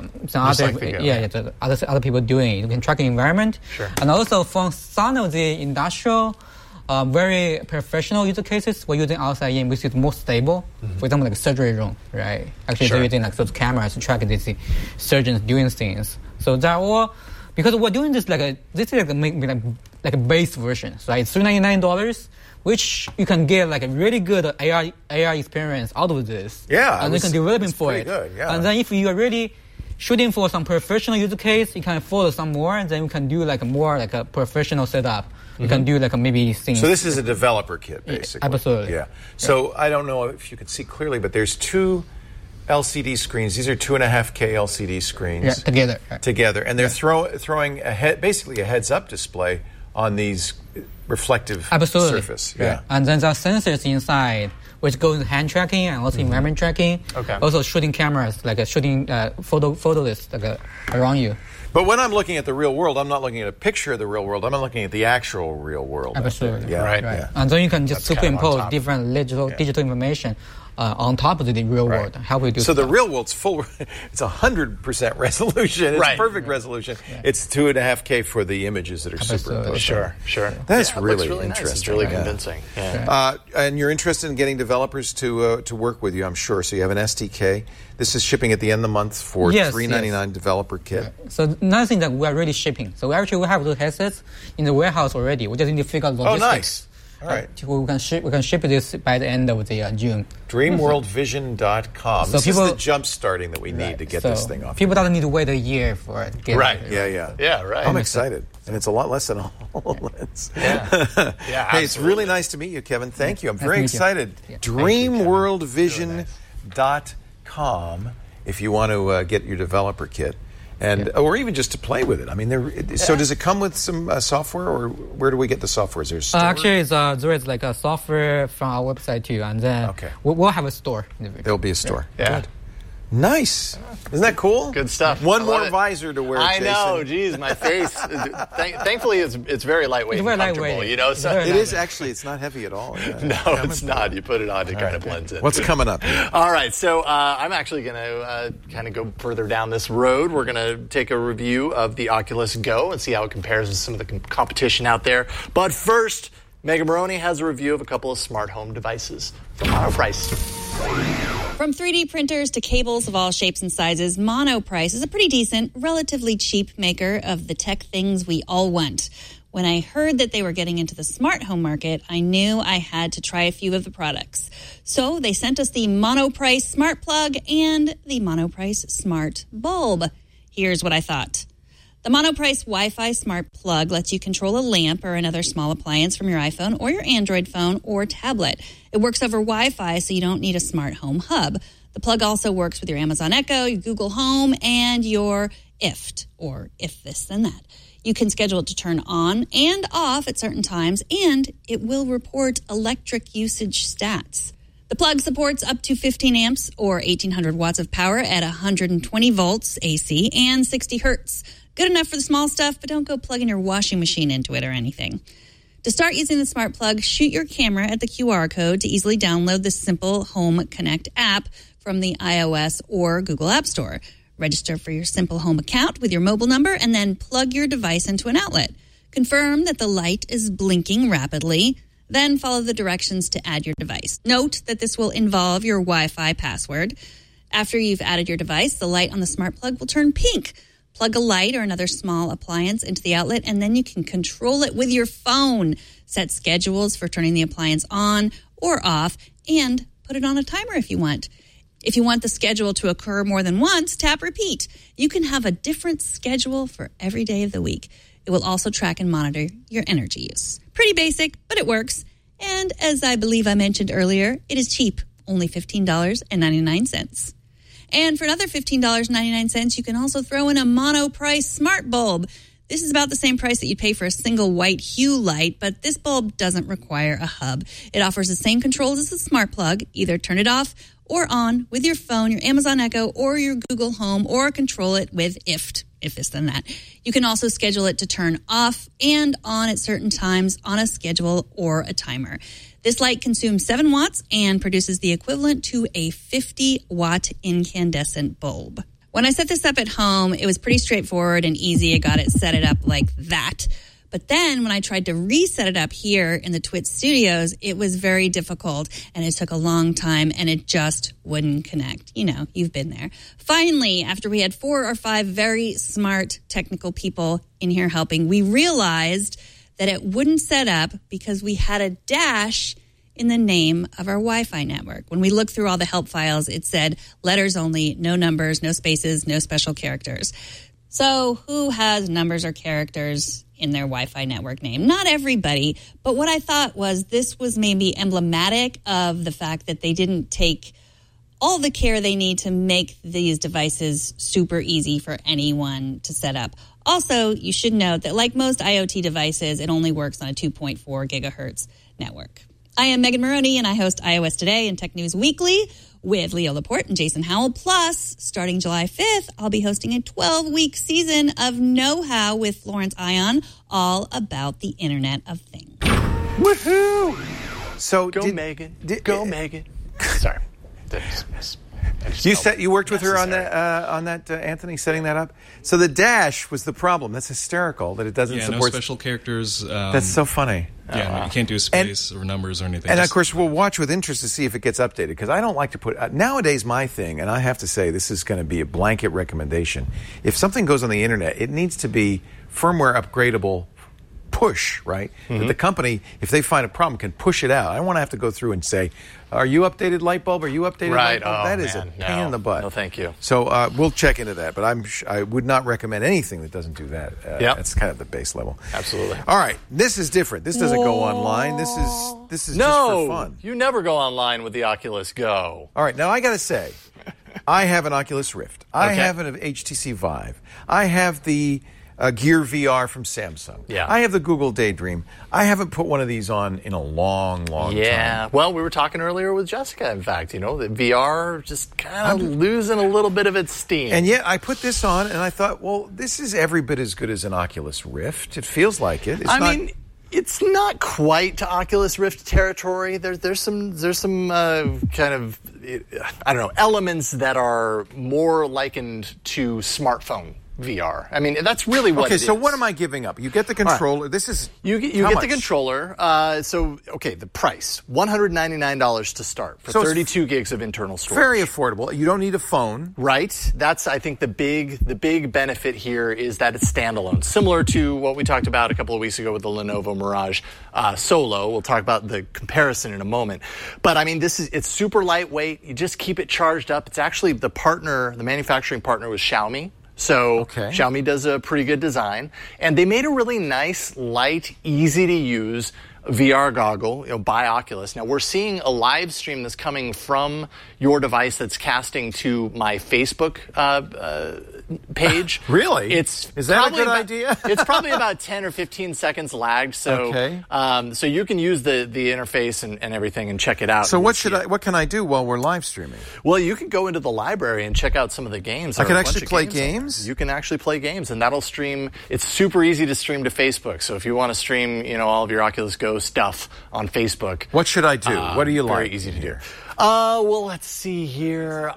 other people doing it. You can track the environment. Sure. And also for some of the industrial, very professional use cases, we're using outside in, which is more stable. For example, like surgery room, right? Actually, they're using like those cameras to track the surgeons doing things. So that all, because we're doing this this is like a base version. So it's $399, which you can get like a really good AR experience out of this. Yeah, and you can develop for it. Good, yeah. And then if you are really shooting for some professional use case, you can follow some more, and then you can do like a professional setup. You can do like maybe things. So this is a developer kit, basically. Absolutely. Yeah. So I don't know if you can see clearly, but there's 2 LCD screens. These are 2.5K LCD screens. Yeah, together. Together, and they're throwing basically a heads-up display on these reflective surface. Yeah. And then there are sensors inside, which go into hand tracking and also environment tracking. Okay. Also shooting cameras, like shooting photos around you. But when I'm looking at the real world, I'm not looking at a picture of the real world. I'm looking at the actual real world. Absolutely. Yeah. Right. Yeah. And then you can just That's kind of on superimpose top. different digital information on top of the real world. How we do So the stuff. real world's full. It's 100% resolution. It's Right. perfect resolution. It's 2.5K for the images that are superimposed. Sure. That's Yeah, it really looks really nice. It's interesting. really Yeah. convincing. Yeah. And you're interested in getting developers to work with you, I'm sure. So you have an SDK. This is shipping at the end of the month for $399 developer kit. So another thing that we are really shipping. So we have those headsets in the warehouse already. We just need to figure out logistics. Oh, nice. All right. We can ship this by the end of the June. DreamWorldVision.com. So This is people- the jump starting that we need to get this thing off. People don't need to wait a year for it. Right. Yeah. Yeah, right. I'm excited. And it's a lot less than HoloLens. Yeah. Yeah, Hey, it's absolutely. really nice to meet you, Kevin. Thank you. I'm Nice very to meet you. excited. Yeah. DreamWorldVision.com if you want to get your developer kit. And or even just to play with it. I mean, so does it come with some software, or where do we get the software? Is there a store? Actually, there is like a software from our website too, and then we'll have a store. There'll be a store. Yeah. Good. Nice. Isn't that cool? Good stuff. One I love more it. visor to wear. I Jason. know. Geez, my face. Thankfully, it's very lightweight It's very and comfortable. lightweight. You know, It's so very It is actually. It's not heavy at all. Yeah. no, it's not. You put it on, it kind of blends in. What's coming up? All right, so I'm actually going to kind of go further down this road. We're going to take a review of the Oculus Go and see how it compares with some of the competition out there. But first, Megan Maroney has a review of a couple of smart home devices from Monoprice. From 3D printers to cables of all shapes and sizes, Monoprice is a pretty decent, relatively cheap maker of the tech things we all want. When I heard that they were getting into the smart home market, I knew I had to try a few of the products. So they sent us the Monoprice Smart Plug and the Monoprice Smart Bulb. Here's what I thought. The Monoprice Wi-Fi Smart Plug lets you control a lamp or another small appliance from your iPhone or your Android phone or tablet. It works over Wi-Fi, so you don't need a smart home hub. The plug also works with your Amazon Echo, your Google Home, and your IFT, or if this then that. You can schedule it to turn on and off at certain times, and it will report electric usage stats. The plug supports up to 15 amps or 1,800 watts of power at 120 volts AC and 60 hertz. Good enough for the small stuff, but don't go plugging your washing machine into it or anything. To start using the Smart Plug, shoot your camera at the QR code to easily download the Simple Home Connect app from the iOS or Google App Store. Register for your Simple Home account with your mobile number and then plug your device into an outlet. Confirm that the light is blinking rapidly. Then follow the directions to add your device. Note that this will involve your Wi-Fi password. After you've added your device, the light on the Smart Plug will turn pink. Plug a light or another small appliance into the outlet, and then you can control it with your phone. Set schedules for turning the appliance on or off, and put it on a timer if you want. If you want the schedule to occur more than once, tap repeat. You can have a different schedule for every day of the week. It will also track and monitor your energy use. Pretty basic, but it works. And as I believe I mentioned earlier, it is cheap, only $15.99. And for another $15.99, you can also throw in a Monoprice Smart Bulb. This is about the same price that you'd pay for a single white Hue light, but this bulb doesn't require a hub. It offers the same controls as the smart plug. Either turn it off or on with your phone, your Amazon Echo, or your Google Home, or control it with IFT, if this then that. You can also schedule it to turn off and on at certain times on a schedule or a timer. This light consumes 7 watts and produces the equivalent to a 50-watt incandescent bulb. When I set this up at home, it was pretty straightforward and easy. I got it set it up like that. But then when I tried to reset it up here in the Twit studios, it was very difficult and it took a long time and it just wouldn't connect. You know, you've been there. Finally, after we had 4 or 5 very smart technical people in here helping, we realized that it wouldn't set up because we had a dash in the name of our Wi-Fi network. When we looked through all the help files, it said letters only, no numbers, no spaces, no special characters. So who has numbers or characters in their Wi-Fi network name? Not everybody, but what I thought was this was maybe emblematic of the fact that they didn't take all the care they need to make these devices super easy for anyone to set up. Also, you should note that like most IoT devices, it only works on a 2.4 gigahertz network. I am Megan Maroney, and I host iOS Today and Tech News Weekly with Leo Laporte and Jason Howell. Plus, starting July 5th, I'll be hosting a 12-week season of Know-How with Florence Ion, all about the Internet of Things. Woohoo! So Go Megan. Go Megan. Sorry. You worked with her on that, Anthony, setting that up? So the dash was the problem. That's hysterical that it doesn't support... no special characters. That's so funny. Yeah, you can't do space or numbers or anything. And, of course, we'll watch with interest to see if it gets updated, because I don't like to put... nowadays, my thing, and I have to say this is going to be a blanket recommendation, if something goes on the Internet, it needs to be firmware upgradable push, right? That the company, if they find a problem, can push it out. I don't want to have to go through and say, are you updated light bulb? Are you updated light bulb? That is a pain in the butt. No, thank you. So we'll check into that, but I would not recommend anything that doesn't do that. That's kind of the base level. Absolutely. All right, this is different. This doesn't go online. This is just for fun. You never go online with the Oculus Go. All right, now I got to say, I have an Oculus Rift. I have an HTC Vive. I have the Gear VR from Samsung. Yeah. I have the Google Daydream. I haven't put one of these on in a long time. Yeah. Well, we were talking earlier with Jessica, in fact, the VR just kind of losing a little bit of its steam. And yet I put this on and I thought, well, this is every bit as good as an Oculus Rift. It feels like it. It's not quite to Oculus Rift territory. There's some kind of, I don't know, elements that are more likened to smartphone VR. I mean, that's really what it is. Okay, so what am I giving up? You get the controller. Right. This is... You get the controller. The price. $199 to start for 32 gigs of internal storage. Very affordable. You don't need a phone. Right. That's, I think, the big benefit here is that it's standalone. Similar to what we talked about a couple of weeks ago with the Lenovo Mirage Solo. We'll talk about the comparison in a moment. But, I mean, it's super lightweight. You just keep it charged up. It's actually the manufacturing partner was Xiaomi. So Xiaomi does a pretty good design. And they made a really nice, light, easy-to-use VR goggle by Oculus. Now, we're seeing a live stream that's coming from your device that's casting to my Facebook page. Really? Is that a good idea? It's probably about 10 or 15 seconds lagged. So, so you can use the interface and everything and check it out. So what can I do while we're live streaming? Well, you can go into the library and check out some of the games. I can actually play games? You can actually play games, and that'll stream. It's super easy to stream to Facebook. So if you want to stream, all of your Oculus Go stuff on Facebook. What should I do? What do you like? Very easy to do. Well, let's see here.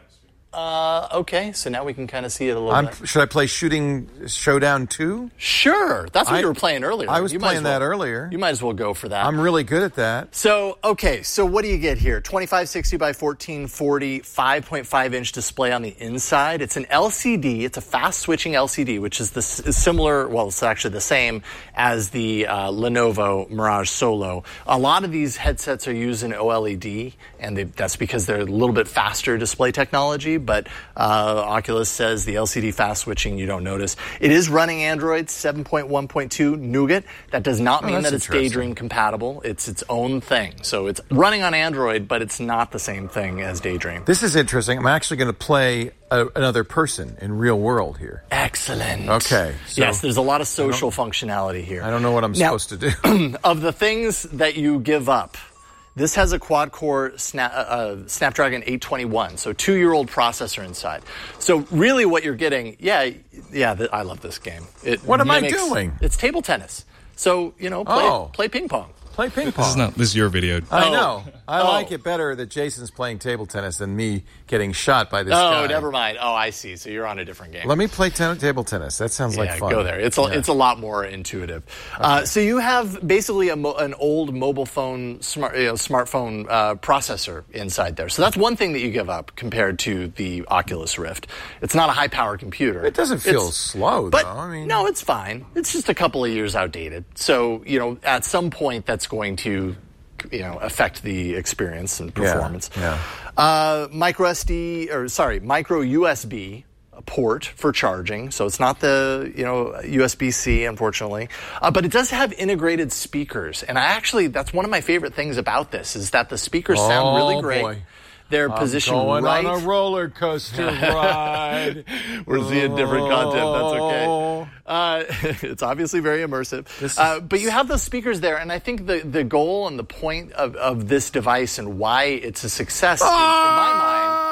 Okay, so now we can kind of see it a little bit. Should I play Shooting Showdown 2? Sure. That's what you were playing earlier. I was playing that earlier. You might as well go for that. I'm really good at that. So what do you get here? 2560 by 1440, 5.5-inch display on the inside. It's an LCD. It's a fast-switching LCD, which is similar, well, it's actually the same as the Lenovo Mirage Solo. A lot of these headsets are using OLED, and that's because they're a little bit faster display technology. but Oculus says the LCD fast switching you don't notice. It is running Android 7.1.2 Nougat. That does not mean that it's Daydream compatible. It's its own thing. So it's running on Android, but it's not the same thing as Daydream. This is interesting. I'm actually going to play another person in real world here. Excellent. Okay. So yes, there's a lot of social functionality here. I don't know what I'm supposed to do. Of the things that you give up, this has a quad-core Snapdragon 821, so 2-year-old processor inside. So really what you're getting, I love this game. What am I doing? It's table tennis. So, play ping pong. Play ping pong. This is your video. I know. I like it better that Jason's playing table tennis than me getting shot by this guy. Oh, never mind. Oh, I see. So you're on a different game. Let me play table tennis. That sounds like fun. Go there. It's a lot more intuitive. Okay. So you have basically an old mobile phone, smartphone processor inside there. So that's one thing that you give up compared to the Oculus Rift. It's not a high-power computer. It doesn't feel slow, though. No, it's fine. It's just a couple of years outdated. So, at some point that's going to affect the experience and performance. Micro USB port for charging, so it's not the USB-C, unfortunately, but it does have integrated speakers, and that's one of my favorite things about this is that the speakers sound really great. Boy. They're positioned going right on a roller coaster ride. We're seeing different content. That's okay. It's obviously very immersive. But you have those speakers there, and I think the goal and the point of this device and why it's a success in my mind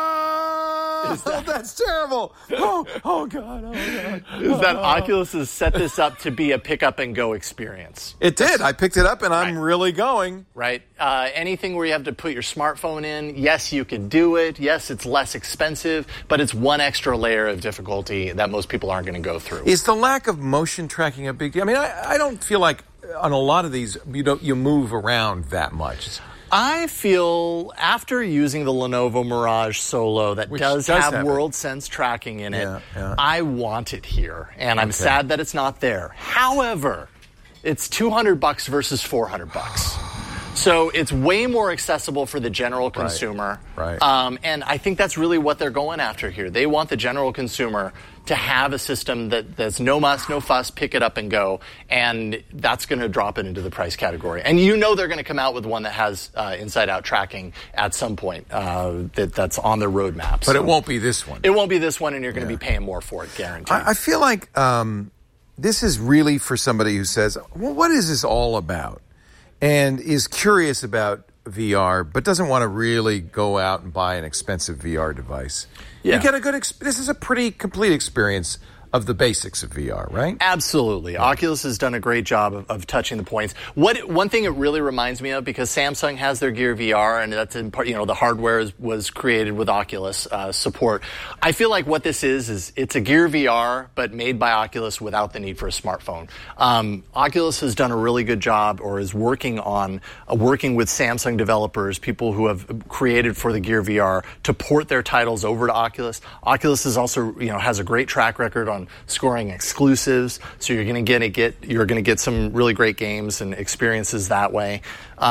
is that's terrible. Oh God. Is that Oculus has set this up to be a pick-up-and-go experience. It did. I picked it up, and I'm really going. Right. Anything where you have to put your smartphone in, yes, you can do it. Yes, it's less expensive, but it's one extra layer of difficulty that most people aren't going to go through. Is the lack of motion tracking a big deal? I mean, I don't feel like on a lot of these you move around that much. I feel after using the Lenovo Mirage Solo that does have WorldSense tracking in it, I want it here, and I'm sad that it's not there. However, it's $200 versus $400. So it's way more accessible for the general consumer. Right. And I think that's really what they're going after here. They want the general consumer to have a system that's no muss, no fuss, pick it up and go. And that's going to drop it into the price category. And they're going to come out with one that has inside-out tracking at some point that's on their roadmap. But it won't be this one. It won't be this one, and you're going to be paying more for it, guaranteed. I feel like this is really for somebody who says, well, what is this all about? And is curious about VR, but doesn't want to really go out and buy an expensive VR device. Yeah. You get a good this is a pretty complete experience of the basics of VR, right? Absolutely. Oculus has done a great job of touching the points. One thing it really reminds me of, because Samsung has their Gear VR, and that's in part, the hardware was created with Oculus support. I feel like what this is it's a Gear VR, but made by Oculus without the need for a smartphone. Oculus has done a really good job, or is working with Samsung developers, people who have created for the Gear VR, to port their titles over to Oculus. Oculus is also, has a great track record on scoring exclusives, so you're going to get some really great games and experiences that way.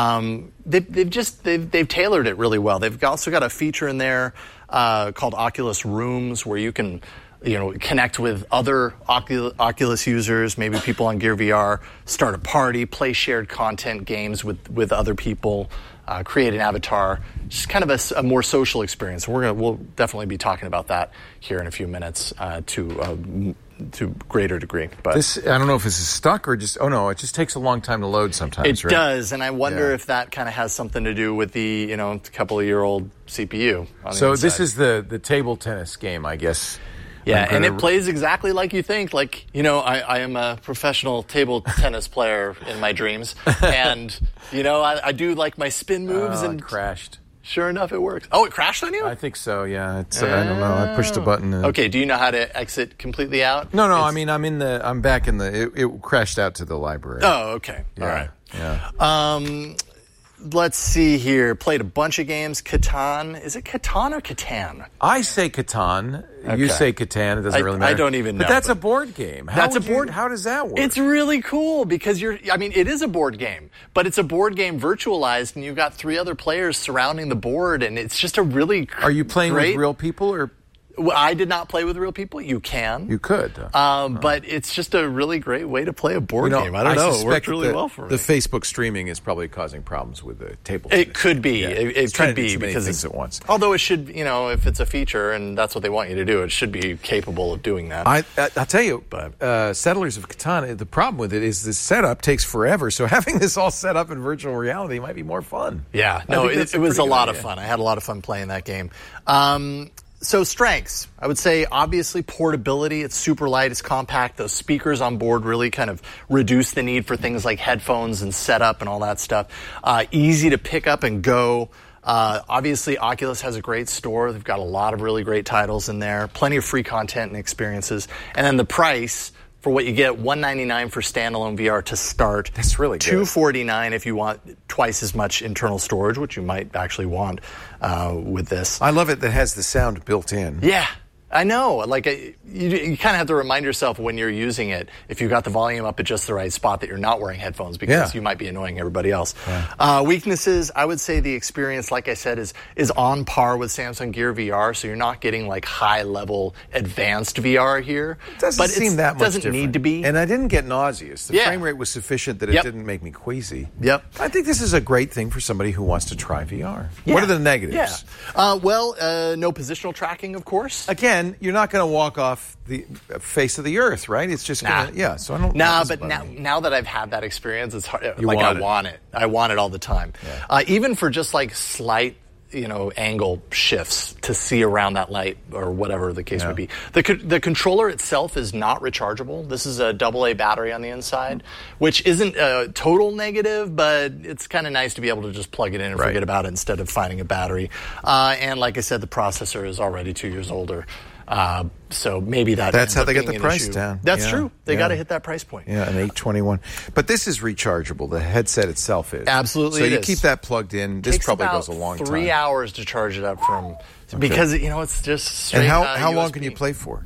They've tailored it really well. They've also got a feature in there called Oculus Rooms, where you can connect with other Oculus users, maybe people on Gear VR, start a party, play shared content games with other people, create an avatar, just kind of a more social experience. We'll definitely be talking about that here in a few minutes to greater degree. But I don't know if this is stuck or it just takes a long time to load sometimes. It does, and I wonder if that kind of has something to do with the couple-of-year-old CPU. So this is the table tennis game, I guess. Yeah, and it plays exactly like you think. Like, I am a professional table tennis player in my dreams. And, I do like my spin moves. And it crashed. Sure enough, it works. Oh, it crashed on you? I think so, yeah. I don't know. I pushed a button. Okay, do you know how to exit completely out? No, I'm back in it crashed out to the library. Oh, okay. Yeah. All right. Yeah. Let's see here. Played a bunch of games. Catan. Is it Catan or Catan? I say Catan. Okay. You say Catan. It doesn't really matter. I don't even know. But that's a board game. How does that work? It's really cool because it is a board game, but it's a board game virtualized, and you've got 3 other players surrounding the board, and it's just a really Are you playing with real people or? I did not play with real people. You can. You could. But it's just a really great way to play a board game. I don't know. It worked really well for me. The Facebook streaming is probably causing problems with the table. It could be. Yeah. It could be because things at once. Although it should, if it's a feature and that's what they want you to do, it should be capable of doing that. I'll tell you, Settlers of Catan, the problem with it is the setup takes forever. So having this all set up in virtual reality might be more fun. Yeah. No, it was a lot of fun. I had a lot of fun playing that game. So strengths, I would say obviously portability. It's super light, it's compact. Those speakers on board really kind of reduce the need for things like headphones and setup and all that stuff. Easy to pick up and go. Obviously, Oculus has a great store. They've got a lot of really great titles in there. Plenty of free content and experiences. And then the price for what you get, $199 for standalone VR to start. That's really good. $249 if you want twice as much internal storage, which you might actually want with this. I love it that it has the sound built in. Yeah. I know. Like, you kind of have to remind yourself when you're using it, if you've got the volume up at just the right spot, that you're not wearing headphones because you might be annoying everybody else. Yeah. Weaknesses, I would say the experience, like I said, is on par with Samsung Gear VR, so you're not getting like high-level advanced VR here. It doesn't seem that much doesn't different. Need to be. And I didn't get nauseous. The frame rate was sufficient that it didn't make me queasy. Yep. I think this is a great thing for somebody who wants to try VR. Yeah. What are the negatives? Yeah. No positional tracking, of course. Again, you're not going to walk off the face of the earth, right? It's just going to, so I don't... but now that I've had that experience, it's hard. I want it. I want it all the time. Yeah. Even for just like slight, angle shifts to see around that light or whatever the case would be. The controller itself is not rechargeable. This is a AA battery on the inside, which isn't a total negative, but it's kind of nice to be able to just plug it in and forget about it instead of finding a battery. And like I said, the processor is already 2 years older. So maybe that's how they get the price down. That's true. They got to hit that price point. Yeah, an 821. But this is rechargeable. The headset itself is. Absolutely. So you keep that plugged in. This probably goes a long time. 3 hours to charge it up from because it's just straight. And how long can you play for?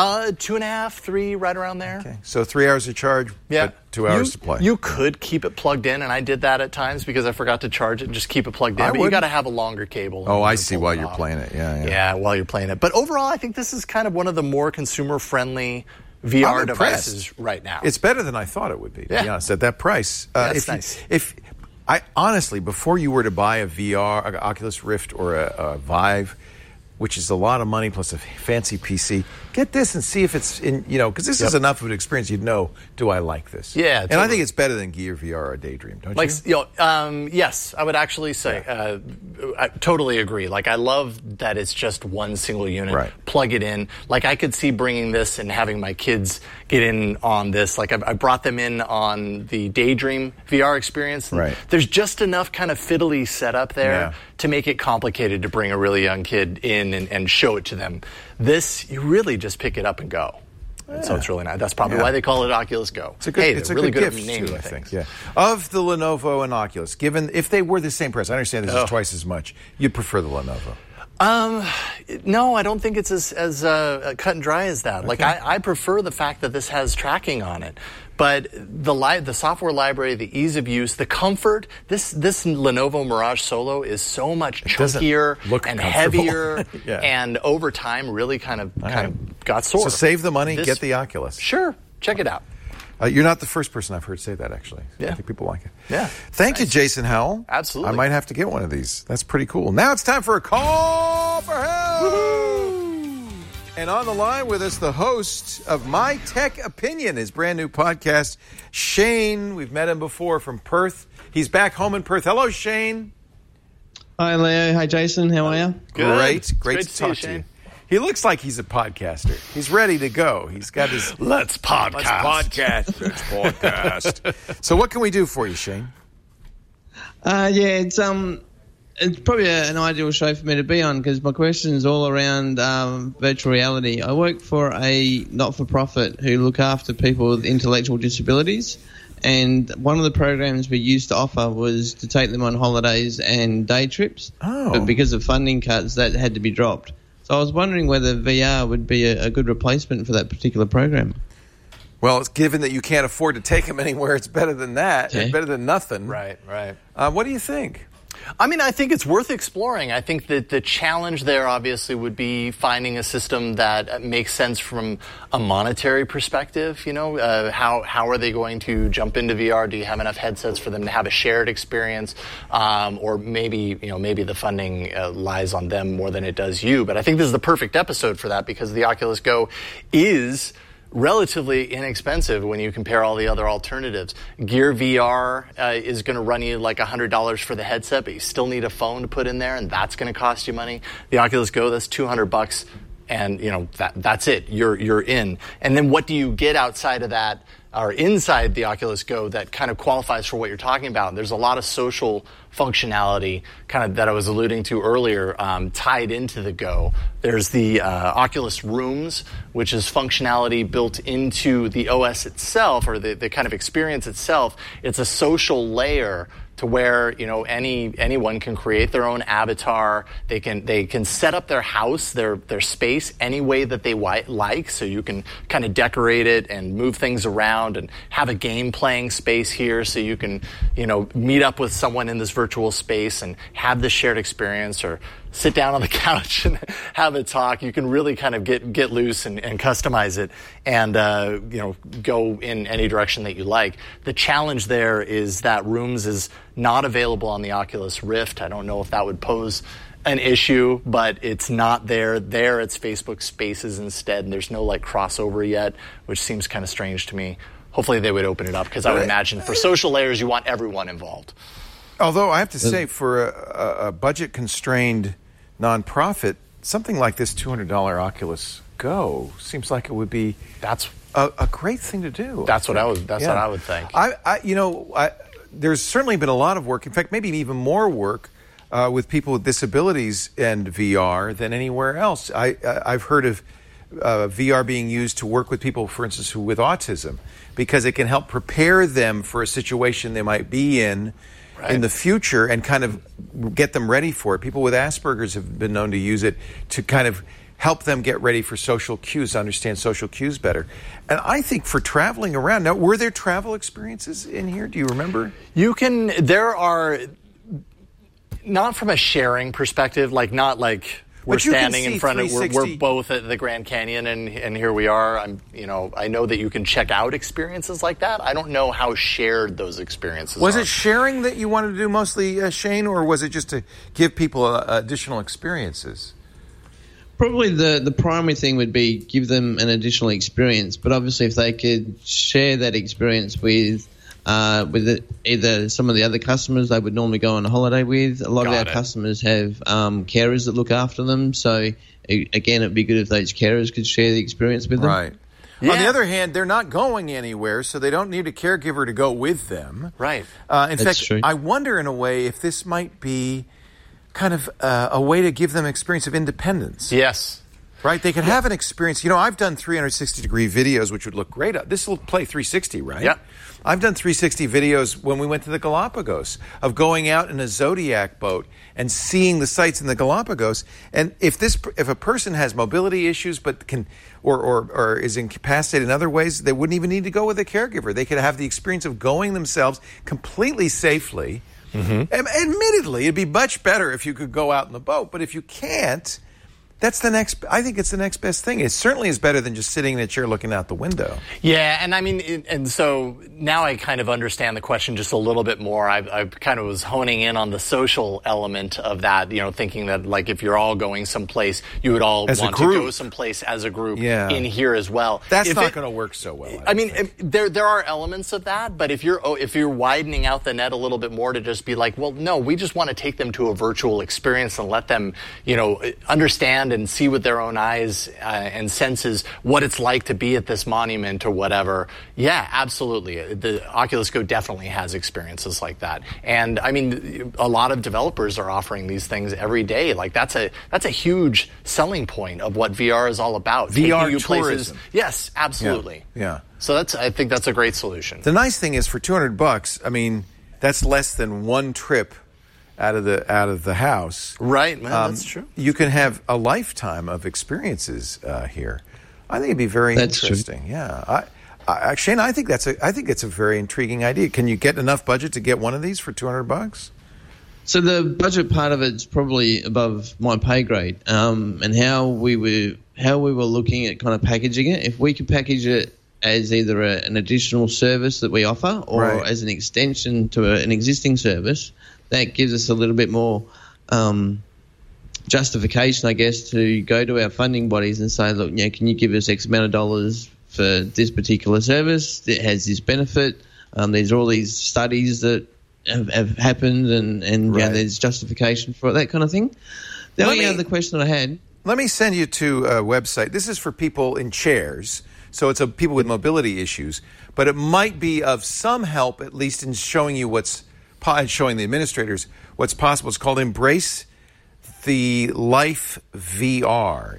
2.5, 3, right around there. Okay. So 3 hours to charge, but 2 hours to play. You could keep it plugged in, and I did that at times because I forgot to charge it and just keep it plugged in. But you got to have a longer cable. Oh, I see. While you're playing it, yeah, while you're playing it. But overall, I think this is kind of one of the more consumer-friendly VR devices right now. It's better than I thought it would be. To be honest, at that price. That's nice. If I honestly, before you were to buy a VR, an Oculus Rift, or a Vive, which is a lot of money plus a fancy PC, get this and see if it's in, because this is enough of an experience. You'd know, do I like this? Yeah. And I think it's better than Gear VR or Daydream, don't you? Yes, I would actually say, I totally agree. Like, I love that it's just one single unit. Right. Plug it in. Like, I could see bringing this and having my kids get in on this. Like, I brought them in on the Daydream VR experience. Right. There's just enough kind of fiddly setup there to make it complicated to bring a really young kid in and show it to them. This, you really just pick it up and go. And so it's really nice. That's probably why they call it Oculus Go. It's a good, really good gift name, too, I think. Yeah. Of the Lenovo and Oculus, given if they were the same price, I understand this is twice as much. You'd prefer the Lenovo. No, I don't think it's as cut and dry as that. Okay. Like, I prefer the fact that this has tracking on it. But the software library, the ease of use, the comfort, this Lenovo Mirage Solo is so much chunkier and heavier, and over time really kind of got sore. So save the money, get the Oculus. Sure, check it out. You're not the first person I've heard say that, actually. Yeah. I think people like it. Yeah. Thank you, Jason Howell. Absolutely. I might have to get one of these. That's pretty cool. Now it's time for a call for help. Woo-hoo! And on the line with us, the host of My Tech Opinion, his brand new podcast, Shane. We've met him before from Perth. He's back home in Perth. Hello, Shane. Hi, Leo. Hi, Jason. How are you? Good. Great to talk to you. He looks like he's a podcaster. He's ready to go. He's got his... Let's podcast. So what can we do for you, Shane? It's probably an ideal show for me to be on because my question is all around virtual reality. I work for a not-for-profit who look after people with intellectual disabilities, and one of the programs we used to offer was to take them on holidays and day trips. Oh. But because of funding cuts, that had to be dropped. So I was wondering whether VR would be a good replacement for that particular program. Well, given that you can't afford to take them anywhere, it's better than that. Okay. It's better than nothing. Right. What do you think? I mean, I think it's worth exploring. I think that the challenge there obviously would be finding a system that makes sense from a monetary perspective. You know, how are they going to jump into VR? Do you have enough headsets for them to have a shared experience? Or maybe the funding lies on them more than it does you. But I think this is the perfect episode for that because the Oculus Go is relatively inexpensive when you compare all the other alternatives. Gear VR is going to run you like $100 for the headset, but you still need a phone to put in there, and that's going to cost you money. The Oculus Go, that's $200, and that's it. You're in. And then what do you get outside of that or inside the Oculus Go that kind of qualifies for what you're talking about? There's a lot of social functionality kind of that I was alluding to earlier tied into the Go. There's the Oculus Rooms, which is functionality built into the OS itself or the kind of experience itself. It's a social layer to where anyone can create their own avatar. They can set up their house, their space any way that they like. So you can kind of decorate it and move things around and have a game playing space here. So you can meet up with someone in this virtual space and have this shared experience, or sit down on the couch and have a talk. You can really kind of get loose and customize it and go in any direction that you like. The challenge there is that Rooms is not available on the Oculus Rift. I don't know if that would pose an issue, but it's not there. There it's Facebook Spaces instead, and there's no crossover yet, which seems kind of strange to me. Hopefully they would open it up, because I would imagine for social layers you want everyone involved. Although I have to say, for a budget-constrained nonprofit, something like this $200 Oculus Go seems like it would be a great thing to do. That's what I would think. There's certainly been a lot of work. In fact, maybe even more work with people with disabilities and VR than anywhere else. I've heard of VR being used to work with people, for instance, with autism, because it can help prepare them for a situation they might be in the future and kind of get them ready for it. People with Asperger's have been known to use it to kind of help them get ready for social cues, understand social cues better. And I think for traveling around, now, were there travel experiences in here? Do you remember? There are, not from a sharing perspective, not like we're standing in front of, we're both at the Grand Canyon and here we are. I know that you can check out experiences like that. I don't know how shared those experiences are. Was it sharing that you wanted to do mostly, Shane, or was it just to give people additional experiences? Probably the primary thing would be give them an additional experience, but obviously if they could share that experience with either some of the other customers they would normally go on a holiday with. A lot of our customers have carers that look after them, so again, it'd be good if those carers could share the experience with them. Right. Yeah. On the other hand, they're not going anywhere, so they don't need a caregiver to go with them. Right. In fact, true. I wonder in a way if this might be kind of a way to give them experience of independence. Yes. Right? They could have an experience. I've done 360-degree videos, which would look great. This will play 360, right? Yeah. I've done 360 videos when we went to the Galapagos of going out in a Zodiac boat and seeing the sights in the Galapagos. And if a person has mobility issues but can or is incapacitated in other ways, they wouldn't even need to go with a caregiver. They could have the experience of going themselves completely safely. Mm-hmm. Admittedly, it'd be much better if you could go out in the boat, but if you can't, I think it's the next best thing. It certainly is better than just sitting in a chair looking out the window. Yeah, and so now I kind of understand the question just a little bit more. I kind of was honing in on the social element of that, thinking that if you're all going someplace, you would all want to go someplace as a group in here as well. That's not going to work so well. There are elements of that, but if you're widening out the net a little bit more to just be well, no, we just want to take them to a virtual experience and let them, understand and see with their own eyes and senses what it's like to be at this monument or whatever. Yeah, absolutely. The Oculus Go definitely has experiences like that. And a lot of developers are offering these things every day. That's a huge selling point of what VR is all about. VR tourism. Places. Yes, absolutely. Yeah. So I think that's a great solution. The nice thing is for $200, that's less than one trip out of the house. Right, man, that's true. You can have a lifetime of experiences here. I think it'd be very interesting. True. Yeah, Shane, I think it's a very intriguing idea. Can you get enough budget to get one of these for $200? So the budget part of it's probably above my pay grade, and how we were looking at kind of packaging it. If we could package it as either an additional service that we offer or as an extension to an existing service, that gives us a little bit more justification, I guess, to go to our funding bodies and say, look, can you give us X amount of dollars for this particular service that has this benefit? There's all these studies that have happened and there's justification for it, that kind of thing. The only other question that I had... Let me send you to a website. This is for people in chairs, so it's people with mobility issues, but it might be of some help, at least in showing you showing the administrators what's possible. It's called Embrace the Life VR,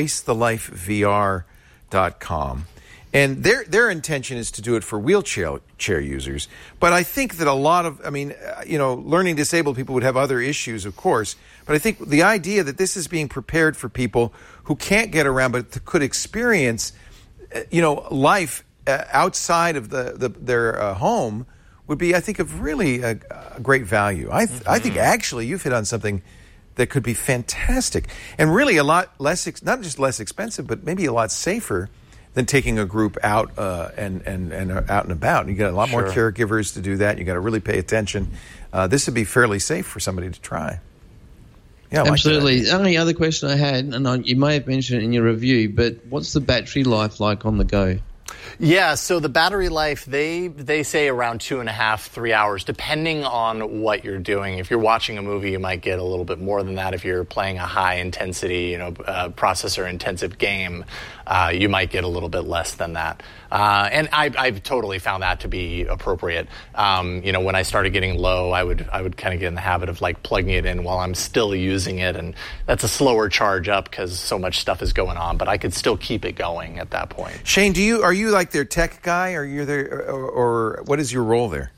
EmbraceTheLifeVR.com. And their intention is to do it for wheelchair users. But I think that a lot of, learning disabled people would have other issues, of course. But I think the idea that this is being prepared for people who can't get around but could experience, life outside of their home would be, I think, of really a great value. I think actually you've hit on something that could be fantastic and really a lot less, not just less expensive, but maybe a lot safer than taking a group out and out and about. You got a lot more caregivers to do that. You got to really pay attention. This would be fairly safe for somebody to try. Yeah, absolutely. The only other question I had, and you may have mentioned it in your review, but what's the battery life like on the go? Yeah, so the battery life, they say around 2.5, 3 hours, depending on what you're doing. If you're watching a movie, you might get a little bit more than that. If you're playing a high-intensity, processor-intensive game, you might get a little bit less than that. And I've totally found that to be appropriate. When I started getting low, I would kind of get in the habit of like plugging it in while I'm still using it, and that's a slower charge up because so much stuff is going on. But I could still keep it going at that point. Shane, are you like their tech guy? Are you there, or what is your role there?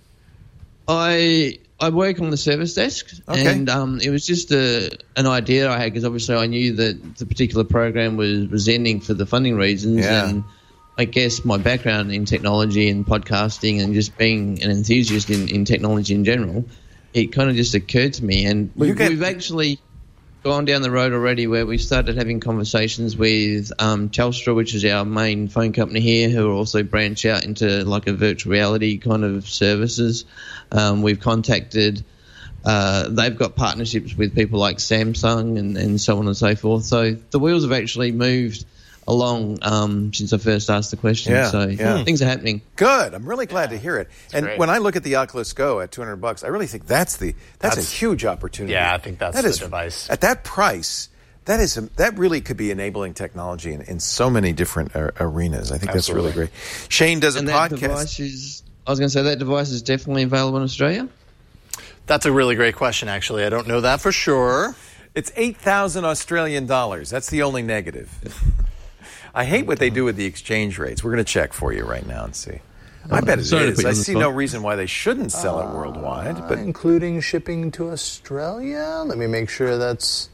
I work on the service desk, and it was just an idea I had because obviously I knew that the particular program was ending for the funding reasons, and I guess my background in technology and podcasting and just being an enthusiast in technology in general, it kind of just occurred to me, and we've actually gone down the road already where we started having conversations with Telstra, which is our main phone company here, who also branch out into like a virtual reality kind of services. We've contacted, they've got partnerships with people like Samsung and so on and so forth. So the wheels have actually moved along since I first asked the question. Things are happening. Good. I'm really glad to hear it. And great. When I look at the Oculus Go at $200, I really think that's a huge opportunity. Yeah, I think that's the device. At that price, that really could be enabling technology in so many different arenas. I think that's really great. Shane does a podcast. I was going to say that device is definitely available in Australia? That's a really great question, actually. I don't know that for sure. It's 8,000 Australian dollars. That's the only negative. I hate what they do with the exchange rates. We're going to check for you right now and see. I bet it is. I see no reason why they shouldn't sell it worldwide. But including shipping to Australia? Let me make sure that's...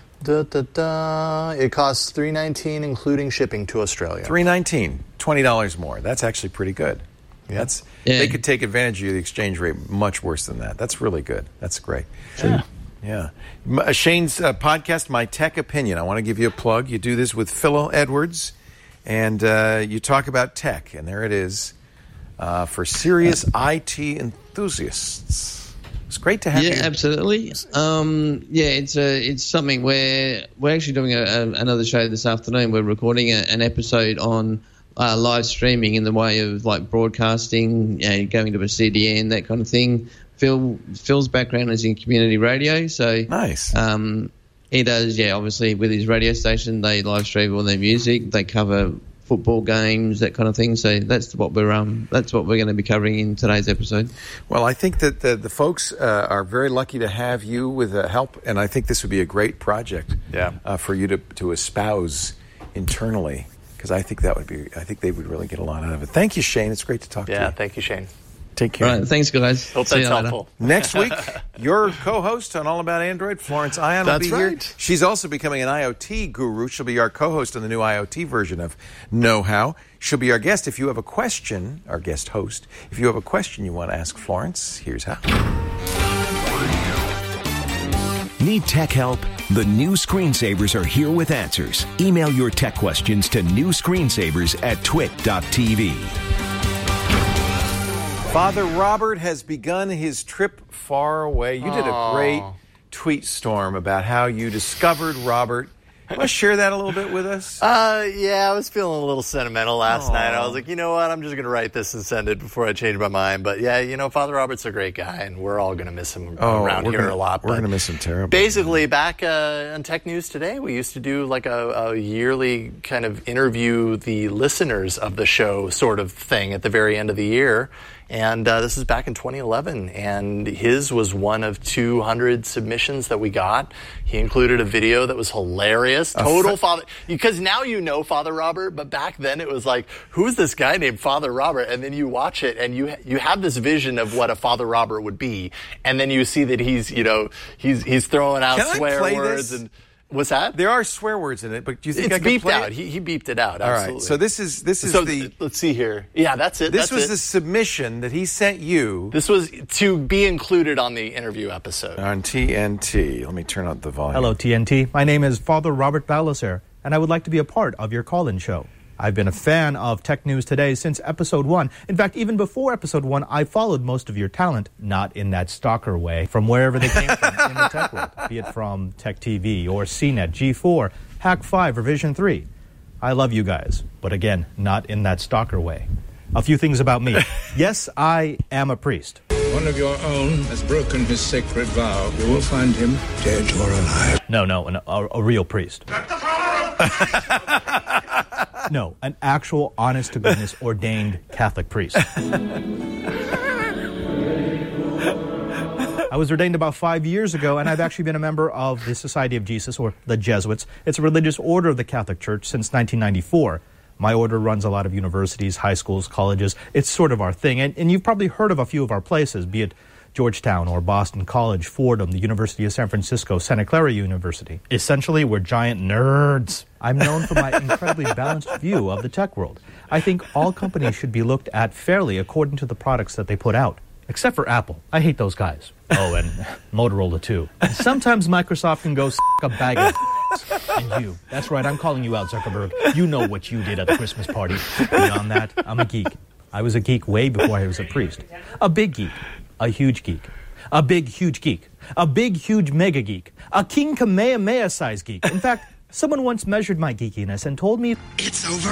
It costs $3.19 including shipping to Australia. $3.19, $20 more. That's actually pretty good. They could take advantage of the exchange rate much worse than that. That's really good. That's great. Yeah. Shane's podcast, My Tech Opinion. I want to give you a plug. You do this with Phil Edwards, and you talk about tech, and there it is for serious IT enthusiasts. It's great to have you. Yeah, absolutely. It's something where we're actually doing another show this afternoon. We're recording an episode on live streaming in the way of like broadcasting, going to a CDN, that kind of thing. Phil's background is in community radio, so nice. He does, obviously with his radio station, they live stream all their music. They cover football games, that kind of thing. So that's what we're going to be covering in today's episode. Well, I think that the folks are very lucky to have you with help, and I think this would be a great project for you to espouse internally. Because I think they would really get a lot out of it. Thank you, Shane. It's great to talk to you. Yeah, thank you, Shane. Take care. All right, thanks, guys. Hope that's helpful. Next week, your co-host on All About Android, Florence Ion, will be here. She's also becoming an IoT guru. She'll be our co-host on the new IoT version of Know How. She'll be our guest. If you have a question, our guest host, if you have a question you want to ask Florence, here's how. Need tech help? The new screensavers are here with answers. Email your tech questions to newscreensavers@twit.tv. Father Robert has begun his trip far away. You did a great tweet storm about how you discovered Robert. You want to share that a little bit with us? Yeah, I was feeling a little sentimental last night. I was like, you know what? I'm just going to write this and send it before I change my mind. But yeah, Father Robert's a great guy, and we're all going to miss him around here a lot. We're going to miss him terribly. Basically, back on Tech News Today, we used to do like a yearly kind of interview the listeners of the show sort of thing at the very end of the year. And this is back in 2011, and his was one of 200 submissions that we got. He included a video that was hilarious. Father, because now you know Father Robert, but back then it was like, who's this guy named Father Robert? And then you watch it, and you have this vision of what a Father Robert would be, and then you see that he's throwing out swear words and. What's that? There are swear words in it, but do you think it's I can beeped play out? It? He beeped it out. All Absolutely. right. So this is let's see here. Yeah, that's it. This was the submission that he sent you. This was to be included on the interview episode on TNT. Let me turn up the volume. Hello, TNT. My name is Father Robert Ballecer, and I would like to be a part of your call-in show. I've been a fan of Tech News Today since episode 1. In fact, even before episode 1, I followed most of your talent, not in that stalker way, from wherever they came from in the tech world, be it from Tech TV or CNET, G4, Hack 5, or Vision 3. I love you guys, but again, not in that stalker way. A few things about me. Yes, I am a priest. One of your own has broken his sacred vow. You will find him dead or alive. No, a real priest. No, an actual, honest-to-goodness, ordained Catholic priest. I was ordained about 5 years ago, and I've actually been a member of the Society of Jesus, or the Jesuits. It's a religious order of the Catholic Church since 1994. My order runs a lot of universities, high schools, colleges. It's sort of our thing. And you've probably heard of a few of our places, be it Georgetown or Boston College, Fordham, the University of San Francisco, Santa Clara University. Essentially, we're giant nerds. I'm known for my incredibly balanced view of the tech world. I think all companies should be looked at fairly according to the products that they put out. Except for Apple. I hate those guys. Oh, and Motorola, too. And sometimes Microsoft can go a bag of and you. That's right, I'm calling you out, Zuckerberg. You know what you did at the Christmas party. Beyond that, I'm a geek. I was a geek way before I was a priest. A big geek. A huge geek. A big, huge geek. A big, huge mega geek. A King Kamehameha-sized geek. In fact, someone once measured my geekiness and told me... It's over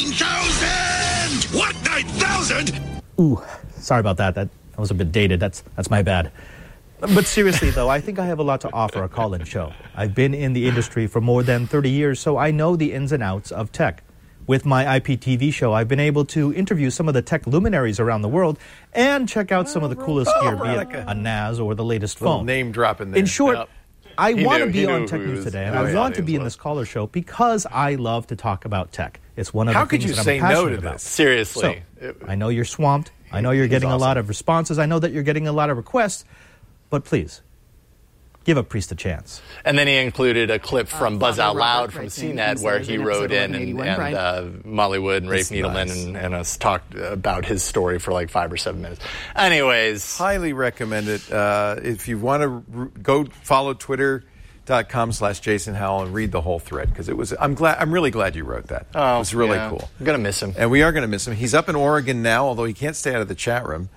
9,000! What, 9,000? Ooh, sorry about that. That was a bit dated. That's my bad. But seriously, though, I think I have a lot to offer a call-in show. I've been in the industry for more than 30 years, so I know the ins and outs of tech. With my IPTV show, I've been able to interview some of the tech luminaries around the world and check out some of the coolest gear, be it a NAS or the latest phone. Name drop in there. In short, I want to be on Tech News Today, and I want to be in this caller show because I love to talk about tech. It's one of the things that I'm passionate about. Seriously. So, I know you're swamped. I know you're getting a lot of responses. I know that you're getting a lot of requests. But please, give a priest a chance. And then he included a clip from Buzz Out Loud from CNET where he wrote in and Molly Wood and Rafe Needleman and us talked about his story for like 5 or 7 minutes. Anyways. Highly recommend it. If you want to go follow twitter.com/Jason Howell and read the whole thread because I'm really glad you wrote that. Oh, it was really cool. I'm going to miss him. And we are going to miss him. He's up in Oregon now, although he can't stay out of the chat room.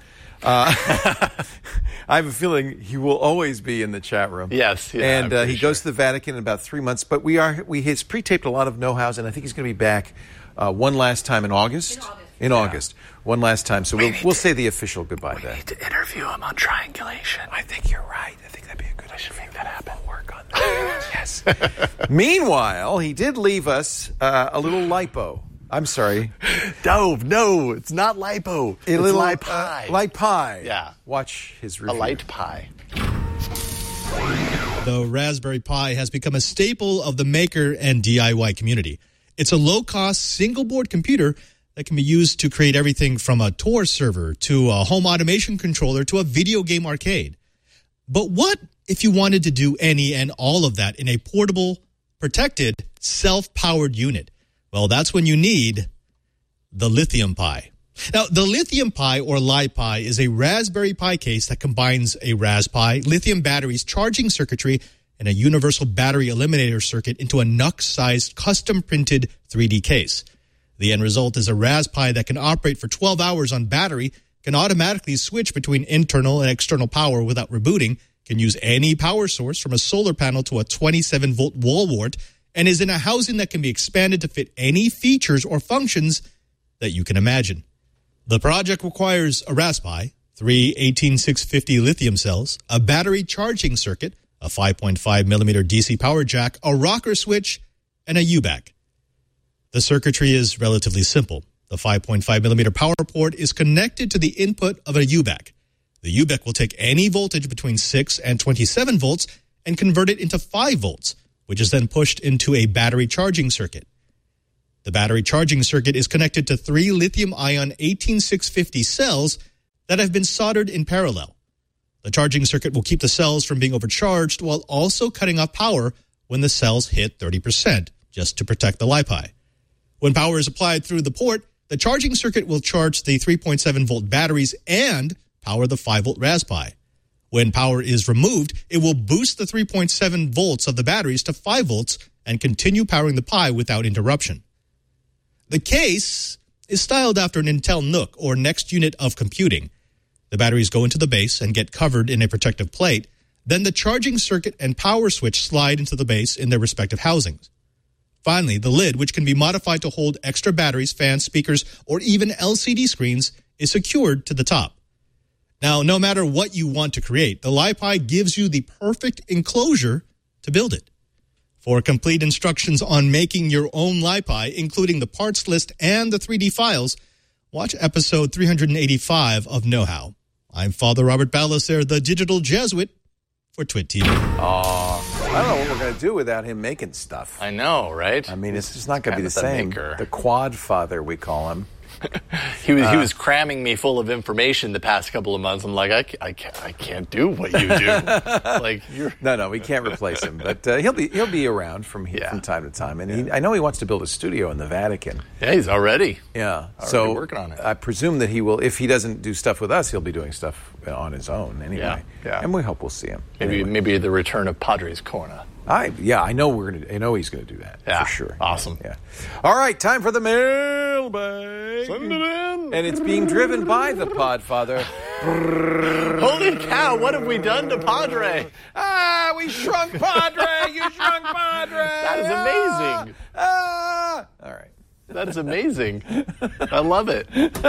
I have a feeling he will always be in the chat room. Yes, yeah, and he goes to the Vatican in about 3 months. But he's pre-taped a lot of know-hows, and I think he's going to be back one last time in August. In August, one last time. So we'll say the official goodbye then. We need to interview him on triangulation. I think you're right. I think that'd be a good idea. I should make that happen. We'll work on that. Yes. Meanwhile, he did leave us a little lipo. I'm sorry. No, it's not lipo. It's light pie. Light pie. Yeah. Watch his review. A light pie. The Raspberry Pi has become a staple of the maker and DIY community. It's a low-cost, single-board computer that can be used to create everything from a Tor server to a home automation controller to a video game arcade. But what if you wanted to do any and all of that in a portable, protected, self-powered unit? Well, that's when you need the Lithium Pi. Now, the Lithium Pi, or Li-Pi, is a Raspberry Pi case that combines a Raspberry, lithium batteries, charging circuitry, and a universal battery eliminator circuit into a NUC-sized custom-printed 3D case. The end result is a Raspberry that can operate for 12 hours on battery, can automatically switch between internal and external power without rebooting, can use any power source from a solar panel to a 27-volt wall wart, and is in a housing that can be expanded to fit any features or functions that you can imagine. The project requires a Raspberry, 3 18650 lithium cells, a battery charging circuit, a 5.5mm DC power jack, a rocker switch, and a UBAC. The circuitry is relatively simple. The 5.5mm power port is connected to the input of a UBAC. The UBAC will take any voltage between 6 and 27 volts and convert it into 5 volts, which is then pushed into a battery charging circuit. The battery charging circuit is connected to 3 lithium-ion 18650 cells that have been soldered in parallel. The charging circuit will keep the cells from being overcharged while also cutting off power when the cells hit 30%, just to protect the LiPi. When power is applied through the port, the charging circuit will charge the 3.7-volt batteries and power the 5-volt Raspberry. When power is removed, it will boost the 3.7 volts of the batteries to 5 volts and continue powering the Pi without interruption. The case is styled after an Intel NUC, or Next Unit of Computing. The batteries go into the base and get covered in a protective plate. Then the charging circuit and power switch slide into the base in their respective housings. Finally, the lid, which can be modified to hold extra batteries, fans, speakers, or even LCD screens, is secured to the top. Now, no matter what you want to create, the LiPi gives you the perfect enclosure to build it. For complete instructions on making your own LiPi, including the parts list and the 3D files, watch episode 385 of Know How. I'm Father Robert Ballecer, the digital Jesuit, for Twit TV. I don't know what we're going to do without him making stuff. I know, right? I mean, it's just not going to be the same. The quad father, we call him. He was cramming me full of information the past couple of months. I'm like, I can't do what you do. Like, No, we can't replace him. But he'll be around from time to time. And I know he wants to build a studio in the Vatican. Yeah, he's already. Yeah, so working on it. I presume that he will. If he doesn't do stuff with us, he'll be doing stuff on his own anyway. Yeah. And we hope we'll see him. Maybe the return of Padres Corna. I know he's going to do that for sure. Awesome. Yeah. All right, time for the mailbag. Send it in. And it's being driven by the Podfather. Holy cow! What have we done to Padre? We shrunk Padre. You shrunk Padre. That is amazing. All right. That is amazing. I love it.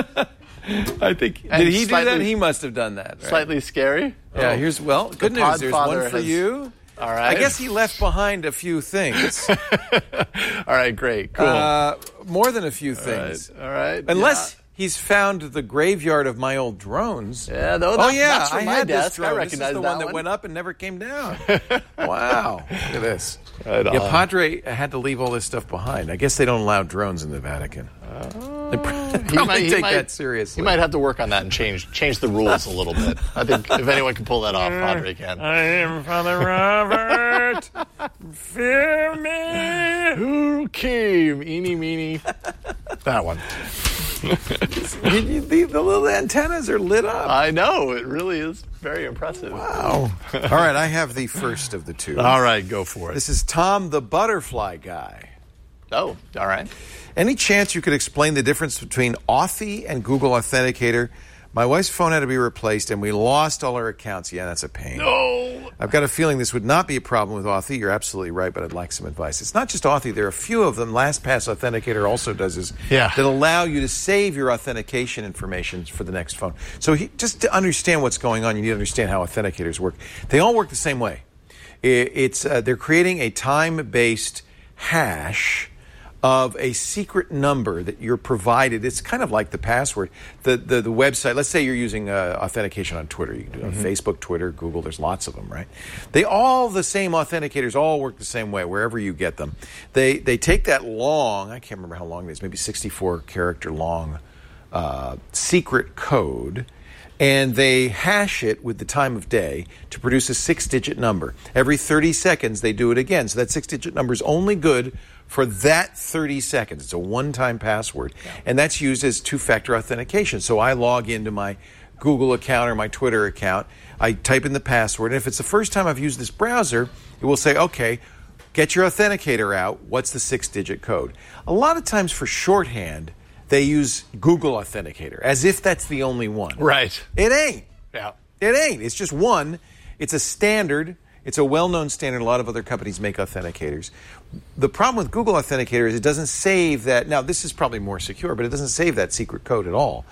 I think did he do that? He must have done that. Right? Slightly scary. Yeah. Good news. There's one for you. All right. I guess he left behind a few things. All right, great, cool. More than a few things. All right. Unless he's found the graveyard of my old drones. Yeah, that's from my desk. I recognize this is the that one that went up and never came down. Wow. Look at this. Right on. Padre had to leave all this stuff behind. I guess they don't allow drones in the Vatican. They probably take that seriously. You might have to work on that and change the rules a little bit. I think if anyone can pull that off, Padre can. I am Father Robert. Fear me. Who came? Eeny, meeny. That one. The little antennas are lit up. I know. It really is very impressive. Wow. All right, I have the first of the two. All right, go for it. This is Tom the Butterfly Guy. Oh, all right. Any chance you could explain the difference between Authy and Google Authenticator? My wife's phone had to be replaced, and we lost all our accounts. Yeah, that's a pain. No. I've got a feeling this would not be a problem with Authy. You're absolutely right, but I'd like some advice. It's not just Authy. There are a few of them. LastPass Authenticator also does this. Yeah. That allow you to save your authentication information for the next phone. So just to understand what's going on, you need to understand how authenticators work. They all work the same way. They're creating a time-based hash of a secret number that you're provided. It's kind of like the password. The website, let's say you're using authentication on Twitter. You can do it on Facebook, Twitter, Google. There's lots of them, right? The same authenticators all work the same way wherever you get them. They take that long, I can't remember how long it is, maybe 64-character long secret code, and they hash it with the time of day to produce a 6-digit number. Every 30 seconds, they do it again. So that 6-digit number is only good for that 30 seconds. It's a one-time password. Yeah. And that's used as two-factor authentication. So I log into my Google account or my Twitter account. I type in the password, and if it's the first time I've used this browser, it will say, okay, get your authenticator out. What's the 6-digit code? A lot of times for shorthand, they use Google Authenticator, as if that's the only one. Right. It ain't. Yeah. It ain't. It's just one. It's a standard. It's a well-known standard. A lot of other companies make authenticators. The problem with Google Authenticator is it doesn't save that. Now, this is probably more secure, but it doesn't save that secret code at all.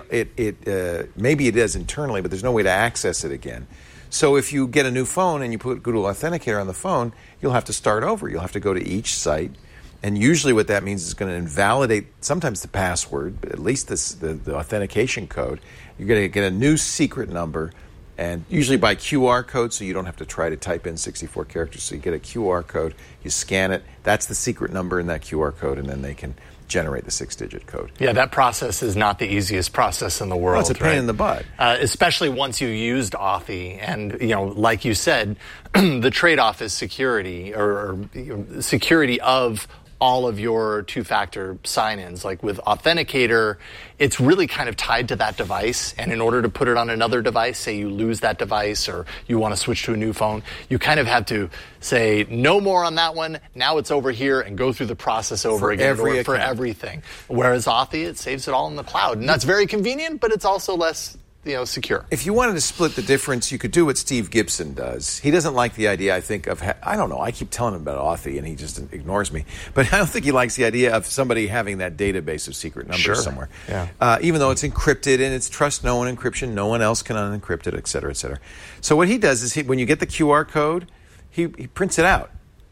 Maybe it does internally, but there's no way to access it again. So if you get a new phone and you put Google Authenticator on the phone, you'll have to start over. You'll have to go to each site. And usually what that means is it's going to invalidate sometimes the password, but at least the authentication code. You're going to get a new secret number, and usually by QR code, so you don't have to try to type in 64 characters. So you get a QR code, you scan it, that's the secret number in that QR code, and then they can generate the 6-digit code. Yeah, that process is not the easiest process in the world. Well, it's a pain in the butt. Especially once you used Authy. And, like you said, the trade-off is security, or security of all of your two-factor sign-ins. Like with Authenticator, it's really kind of tied to that device. And in order to put it on another device, say you lose that device or you want to switch to a new phone, you kind of have to say, no more on that one. Now it's over here, and go through the process over again for everything. Whereas Authy, it saves it all in the cloud. And that's very convenient, but it's also less secure. If you wanted to split the difference, you could do what Steve Gibson does. He doesn't like the idea, I think, of, I don't know, I keep telling him about Authy and he just ignores me. But I don't think he likes the idea of somebody having that database of secret numbers somewhere. Yeah. Even though it's encrypted and it's trust no one encryption, no one else can unencrypt it, et cetera, et cetera. So what he does is when you get the QR code, he prints it out.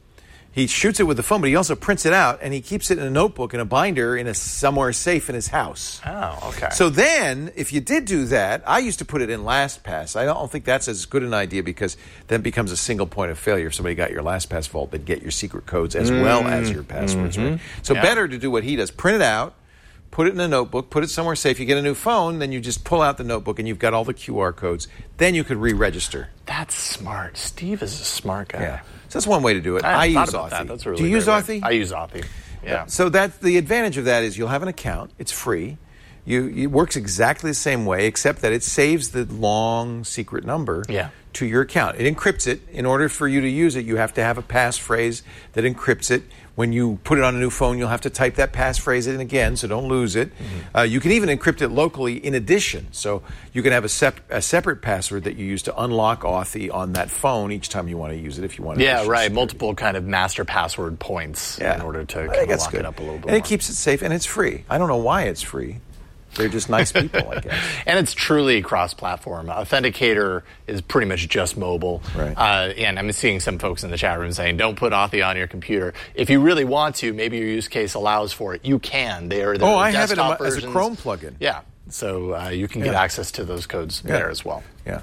He shoots it with the phone, but he also prints it out, and he keeps it in a notebook, in a binder, somewhere safe in his house. Oh, okay. So then, if you did do that, I used to put it in LastPass. I don't think that's as good an idea, because then it becomes a single point of failure. If somebody got your LastPass vault, they'd get your secret codes as well as your passwords. Mm-hmm. Right? So better to do what he does. Print it out, put it in a notebook, put it somewhere safe. You get a new phone, then you just pull out the notebook, and you've got all the QR codes. Then you could re-register. That's smart. Steve is a smart guy. Yeah. So that's one way to do it. I use thought about Authy. that. That's a really Do you use great Authy? I use Authy. Yeah. So that's the advantage of that is you'll have an account. It's free. It works exactly the same way, except that it saves the long secret number to your account. It encrypts it. In order for you to use it, you have to have a passphrase that encrypts it. When you put it on a new phone, you'll have to type that passphrase in again, so don't lose it. Mm-hmm. You can even encrypt it locally in addition. So you can have a separate password that you use to unlock Authy on that phone each time you want to use it if you want to. Yeah, right. Multiple kind of master password points in order to kind of lock it up a little bit more. And it keeps it safe, and it's free. I don't know why it's free. They're just nice people, I guess. And it's truly cross-platform. Authenticator is pretty much just mobile. Right. And I'm seeing some folks in the chat room saying, don't put Authy on your computer. If you really want to, maybe your use case allows for it. You can. I have it as a Chrome plugin. Yeah. So you can get access to those codes there as well. Yeah.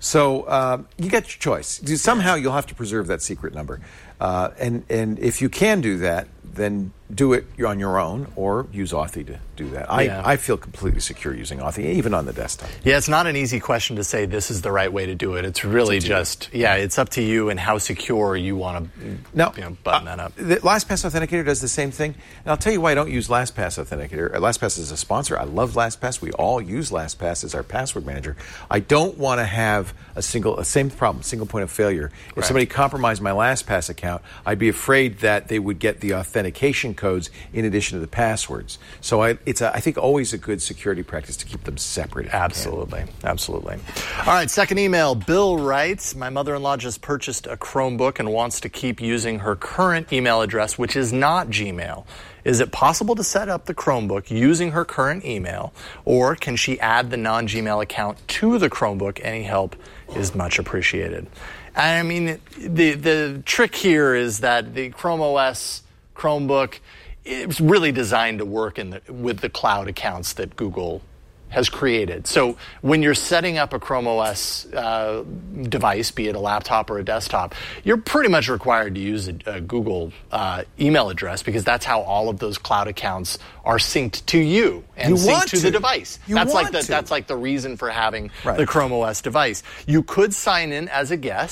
So you get your choice. Somehow you'll have to preserve that secret number. And if you can do that, then do it on your own or use Authy to do that. I feel completely secure using Authy, even on the desktop. Yeah, it's not an easy question to say this is the right way to do it. It's really it's up to you and how secure you want to button that up. The LastPass Authenticator does the same thing. And I'll tell you why I don't use LastPass Authenticator. LastPass is a sponsor. I love LastPass. We all use LastPass as our password manager. I don't want to have same problem, single point of failure. If somebody compromised my LastPass account, I'd be afraid that they would get the authentication codes in addition to the passwords. So it's I think always a good security practice to keep them separate. Absolutely. All right, second email. Bill writes, my mother-in-law just purchased a Chromebook and wants to keep using her current email address, which is not Gmail. Is it possible to set up the Chromebook using her current email, or can she add the non-Gmail account to the Chromebook? Any help is much appreciated. I mean, the trick here is that the Chrome OS Chromebook is really designed to work with the cloud accounts that Google has created. So when you're setting up a Chrome OS device, be it a laptop or a desktop, you're pretty much required to use a Google email address, because that's how all of those cloud accounts are synced to you and synced to the device. That's like the reason for having the Chrome OS device. You could sign in as a guest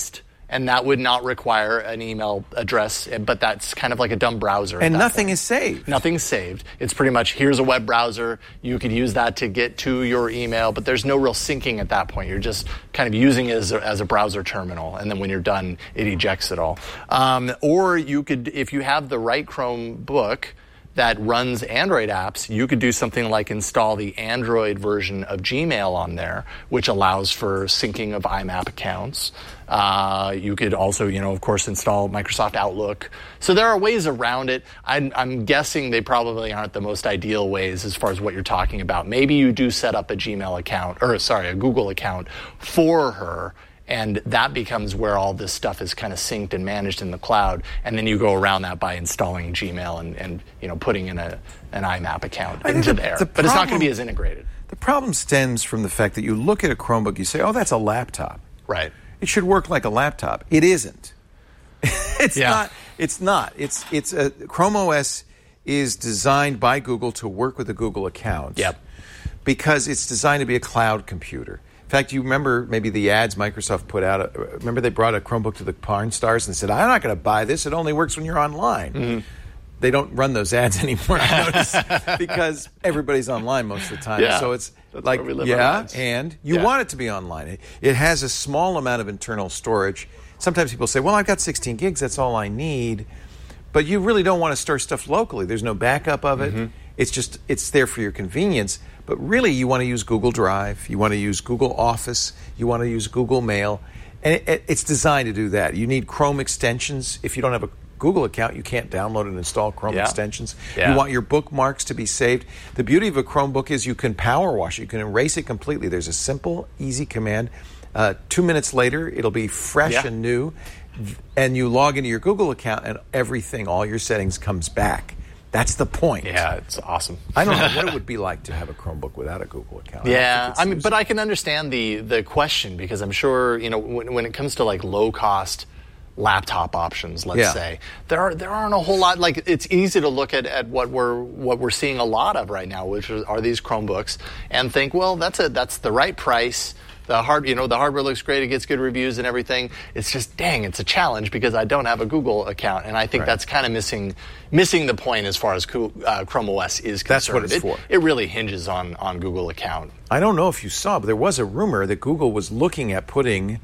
And that would not require an email address, but that's kind of like a dumb browser. And nothing is saved. Nothing's saved. It's pretty much, here's a web browser. You could use that to get to your email, but there's no real syncing at that point. You're just kind of using it as a browser terminal, and then when you're done, it ejects it all. Or you could, if you have the right Chromebook that runs Android apps, you could do something like install the Android version of Gmail on there, which allows for syncing of IMAP accounts. You could also, of course, install Microsoft Outlook. So there are ways around it. I'm guessing they probably aren't the most ideal ways as far as what you're talking about. Maybe you do set up a Gmail account, a Google account for her, and that becomes where all this stuff is kind of synced and managed in the cloud. And then you go around that by installing Gmail and putting in an IMAP account into there. But it's not going to be as integrated. The problem stems from the fact that you look at a Chromebook, you say, oh, that's a laptop. Right. It should work like a laptop. It isn't. It's not. It's not. It's a Chrome OS is designed by Google to work with a Google account. Yep. Because it's designed to be a cloud computer. In fact, you remember maybe the ads Microsoft put out. Remember they brought a Chromebook to the Pawn Stars and said, I'm not going to buy this. It only works when you're online. Mm-hmm. They don't run those ads anymore, I notice, because everybody's online most of the time. Yeah, so it's that's like, where we live and you want it to be online. It has a small amount of internal storage. Sometimes people say, well, I've got 16 gigs. That's all I need. But you really don't want to store stuff locally. There's no backup of it. Mm-hmm. It's there for your convenience. But really, you want to use Google Drive. You want to use Google Office. You want to use Google Mail. And it's designed to do that. You need Chrome extensions. If you don't have a Google account, you can't download and install Chrome extensions. Yeah. You want your bookmarks to be saved. The beauty of a Chromebook is you can power wash it. You can erase it completely. There's a simple, easy command. 2 minutes later, it'll be fresh and new. And you log into your Google account, and everything, all your settings comes back. That's the point. Yeah, it's awesome. I don't know what it would be like to have a Chromebook without a Google account. Yeah, but I can understand the question, because I'm sure, when it comes to like low-cost laptop options, let's say, there aren't a whole lot. Like, it's easy to look at what we're seeing a lot of right now, which are these Chromebooks, and think, well, that's the right price. The hardware looks great. It gets good reviews and everything. It's just, it's a challenge because I don't have a Google account, and I think that's kind of missing the point as far as Chrome OS is concerned. That's what it's for. It really hinges on Google account. I don't know if you saw, but there was a rumor that Google was looking at putting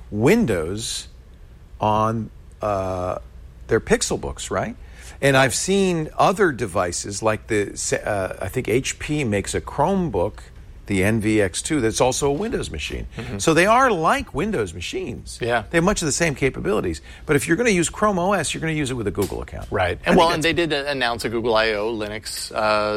Windows on their Pixel books, right? And I've seen other devices like I think HP makes a Chromebook, the NVX2, that's also a Windows machine. Mm-hmm. So they are like Windows machines. Yeah. They have much of the same capabilities. But if you're going to use Chrome OS, you're going to use it with a Google account. Right. And they did announce a Google I/O Linux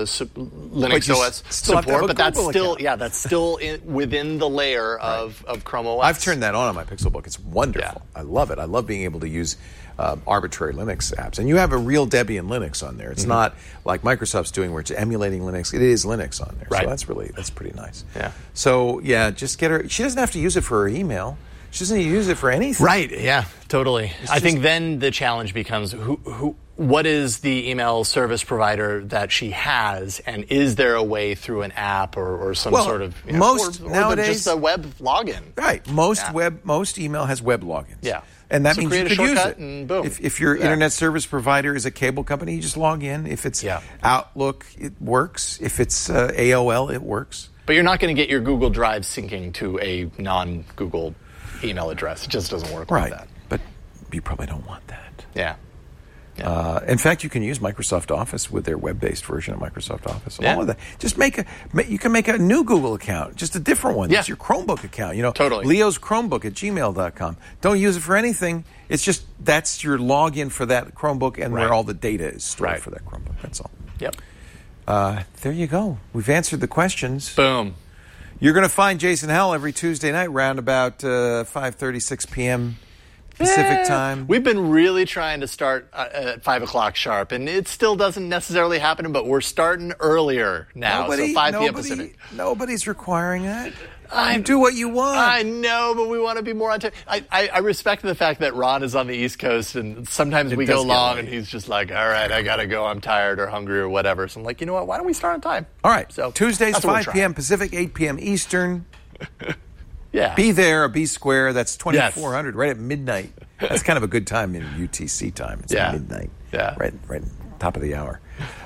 OS support, but that's still within the layer of Chrome OS. I've turned that on my Pixelbook. It's wonderful. Yeah. I love it. I love being able to use arbitrary Linux apps. And you have a real Debian Linux on there. It's not like Microsoft's doing where it's emulating Linux. It is Linux on there. Right. So that's pretty nice. Yeah. So, just get her. She doesn't have to use it for her email. She doesn't need to use it for anything. Right, yeah, totally. I think then the challenge becomes what is the email service provider that she has, and is there a way through an app or some sort of nowadays just a web login? Right. Most email has web logins. Yeah. And that means you could use it. And boom. If your internet service provider is a cable company, you just log in. If it's Outlook, it works. If it's AOL, it works. But you're not going to get your Google Drive syncing to a non-Google email address. It just doesn't work like that. But you probably don't want that. Yeah. In fact, you can use Microsoft Office with their web-based version of Microsoft Office. All of that. Just you can make a new Google account, just a different one. It's your Chromebook account. Totally. Leo's Chromebook at gmail.com. Don't use it for anything. It's just that's your login for that Chromebook and where all the data is stored for that Chromebook. That's all. Yep. There you go. We've answered the questions. Boom. You're going to find Jason Howell every Tuesday night around about 5:30, 6 p.m. Pacific time. We've been really trying to start at 5 o'clock sharp, and it still doesn't necessarily happen, but we're starting earlier now, so 5 p.m. Pacific. Nobody's requiring that. Do what you want. I know, but we want to be more on time. I respect the fact that Ron is on the East Coast, and sometimes we go long, and he's just like, all right, I got to go. I'm tired or hungry or whatever. So I'm like, you know what? Why don't we start on time? All right. So Tuesdays, 5 p.m. Pacific, 8 p.m. Eastern. Yeah. Be there or be square. That's 2400 right at midnight. That's kind of a good time in UTC time. It's midnight. Yeah. Right top of the hour.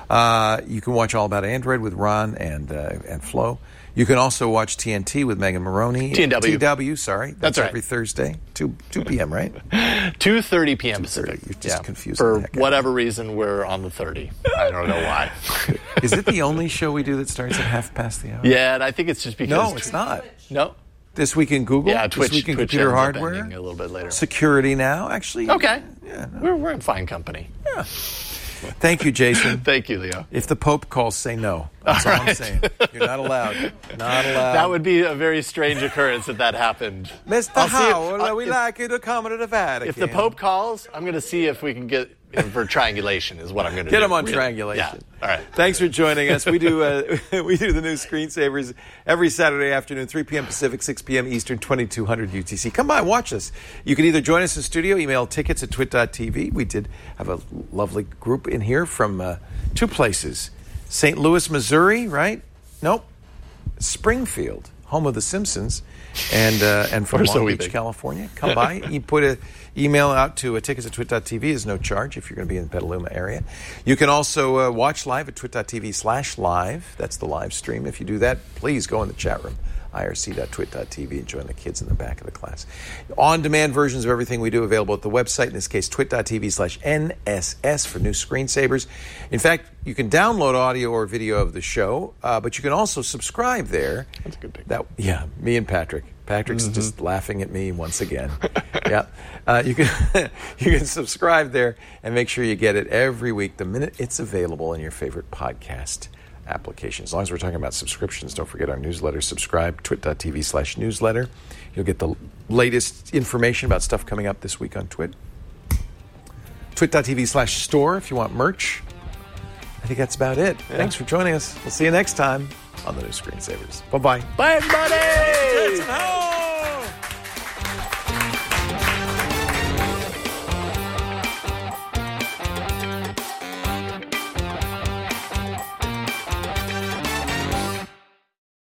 You can watch All About Android with Ron and Flo. You can also watch TNT with Megan Maroney. TW, sorry. That's right. Every Thursday, 2 p.m., right? 2:30 p.m. Pacific. You're just confused. For whatever reason, we're on the 30. I don't know why. Is it the only show we do that starts at 1/2 the hour? Yeah, and I think it's just because... No, it's not. No? This Week in Google? Yeah, Twitch. This Week in Twitch Computer ends up Hardware? ending a little bit later. Security Now, actually. Okay. Yeah, no. We're in fine company. Yeah. Thank you, Jason. Thank you, Leo. If the Pope calls, say no. That's all I'm saying. You're not allowed. Not allowed. That would be a very strange occurrence if that happened. Mr. Howell, we'd like you to come to the Vatican. If the Pope calls, I'm going to see if we can get him for triangulation is what I'm going to do. Get him on triangulation. Yeah. All right. Thanks for joining us. We do the new Screensavers every Saturday afternoon, 3 p.m. Pacific, 6 p.m. Eastern, 2200 UTC. Come by, watch us. You can either join us in studio, email tickets at twit.tv. We did have a lovely group in here from 2 places. St. Louis, Missouri, right? Nope. Springfield, home of the Simpsons, and from Long Beach, California. Come by. You put an email out to tickets at twit.tv. There's no charge if you're going to be in the Petaluma area. You can also watch live at twit.tv/live. That's the live stream. If you do that, please go in the chat room, irc.twit.tv, and join the kids in the back of the class. On-demand versions of everything we do available at the website, in this case, twit.tv/NSS for new screensavers. In fact, you can download audio or video of the show, but you can also subscribe there. That's a good pick. Me and Patrick. Patrick's just laughing at me once again. Yeah, you can subscribe there and make sure you get it every week the minute it's available in your favorite podcast application. As long as we're talking about subscriptions, don't forget our newsletter. Subscribe, twit.tv/newsletter. You'll get the latest information about stuff coming up this week on Twit. Twit.tv/store if you want merch. I think that's about it. Yeah. Thanks for joining us. We'll see you next time on the new Screensavers. Bye-bye. Bye, everybody!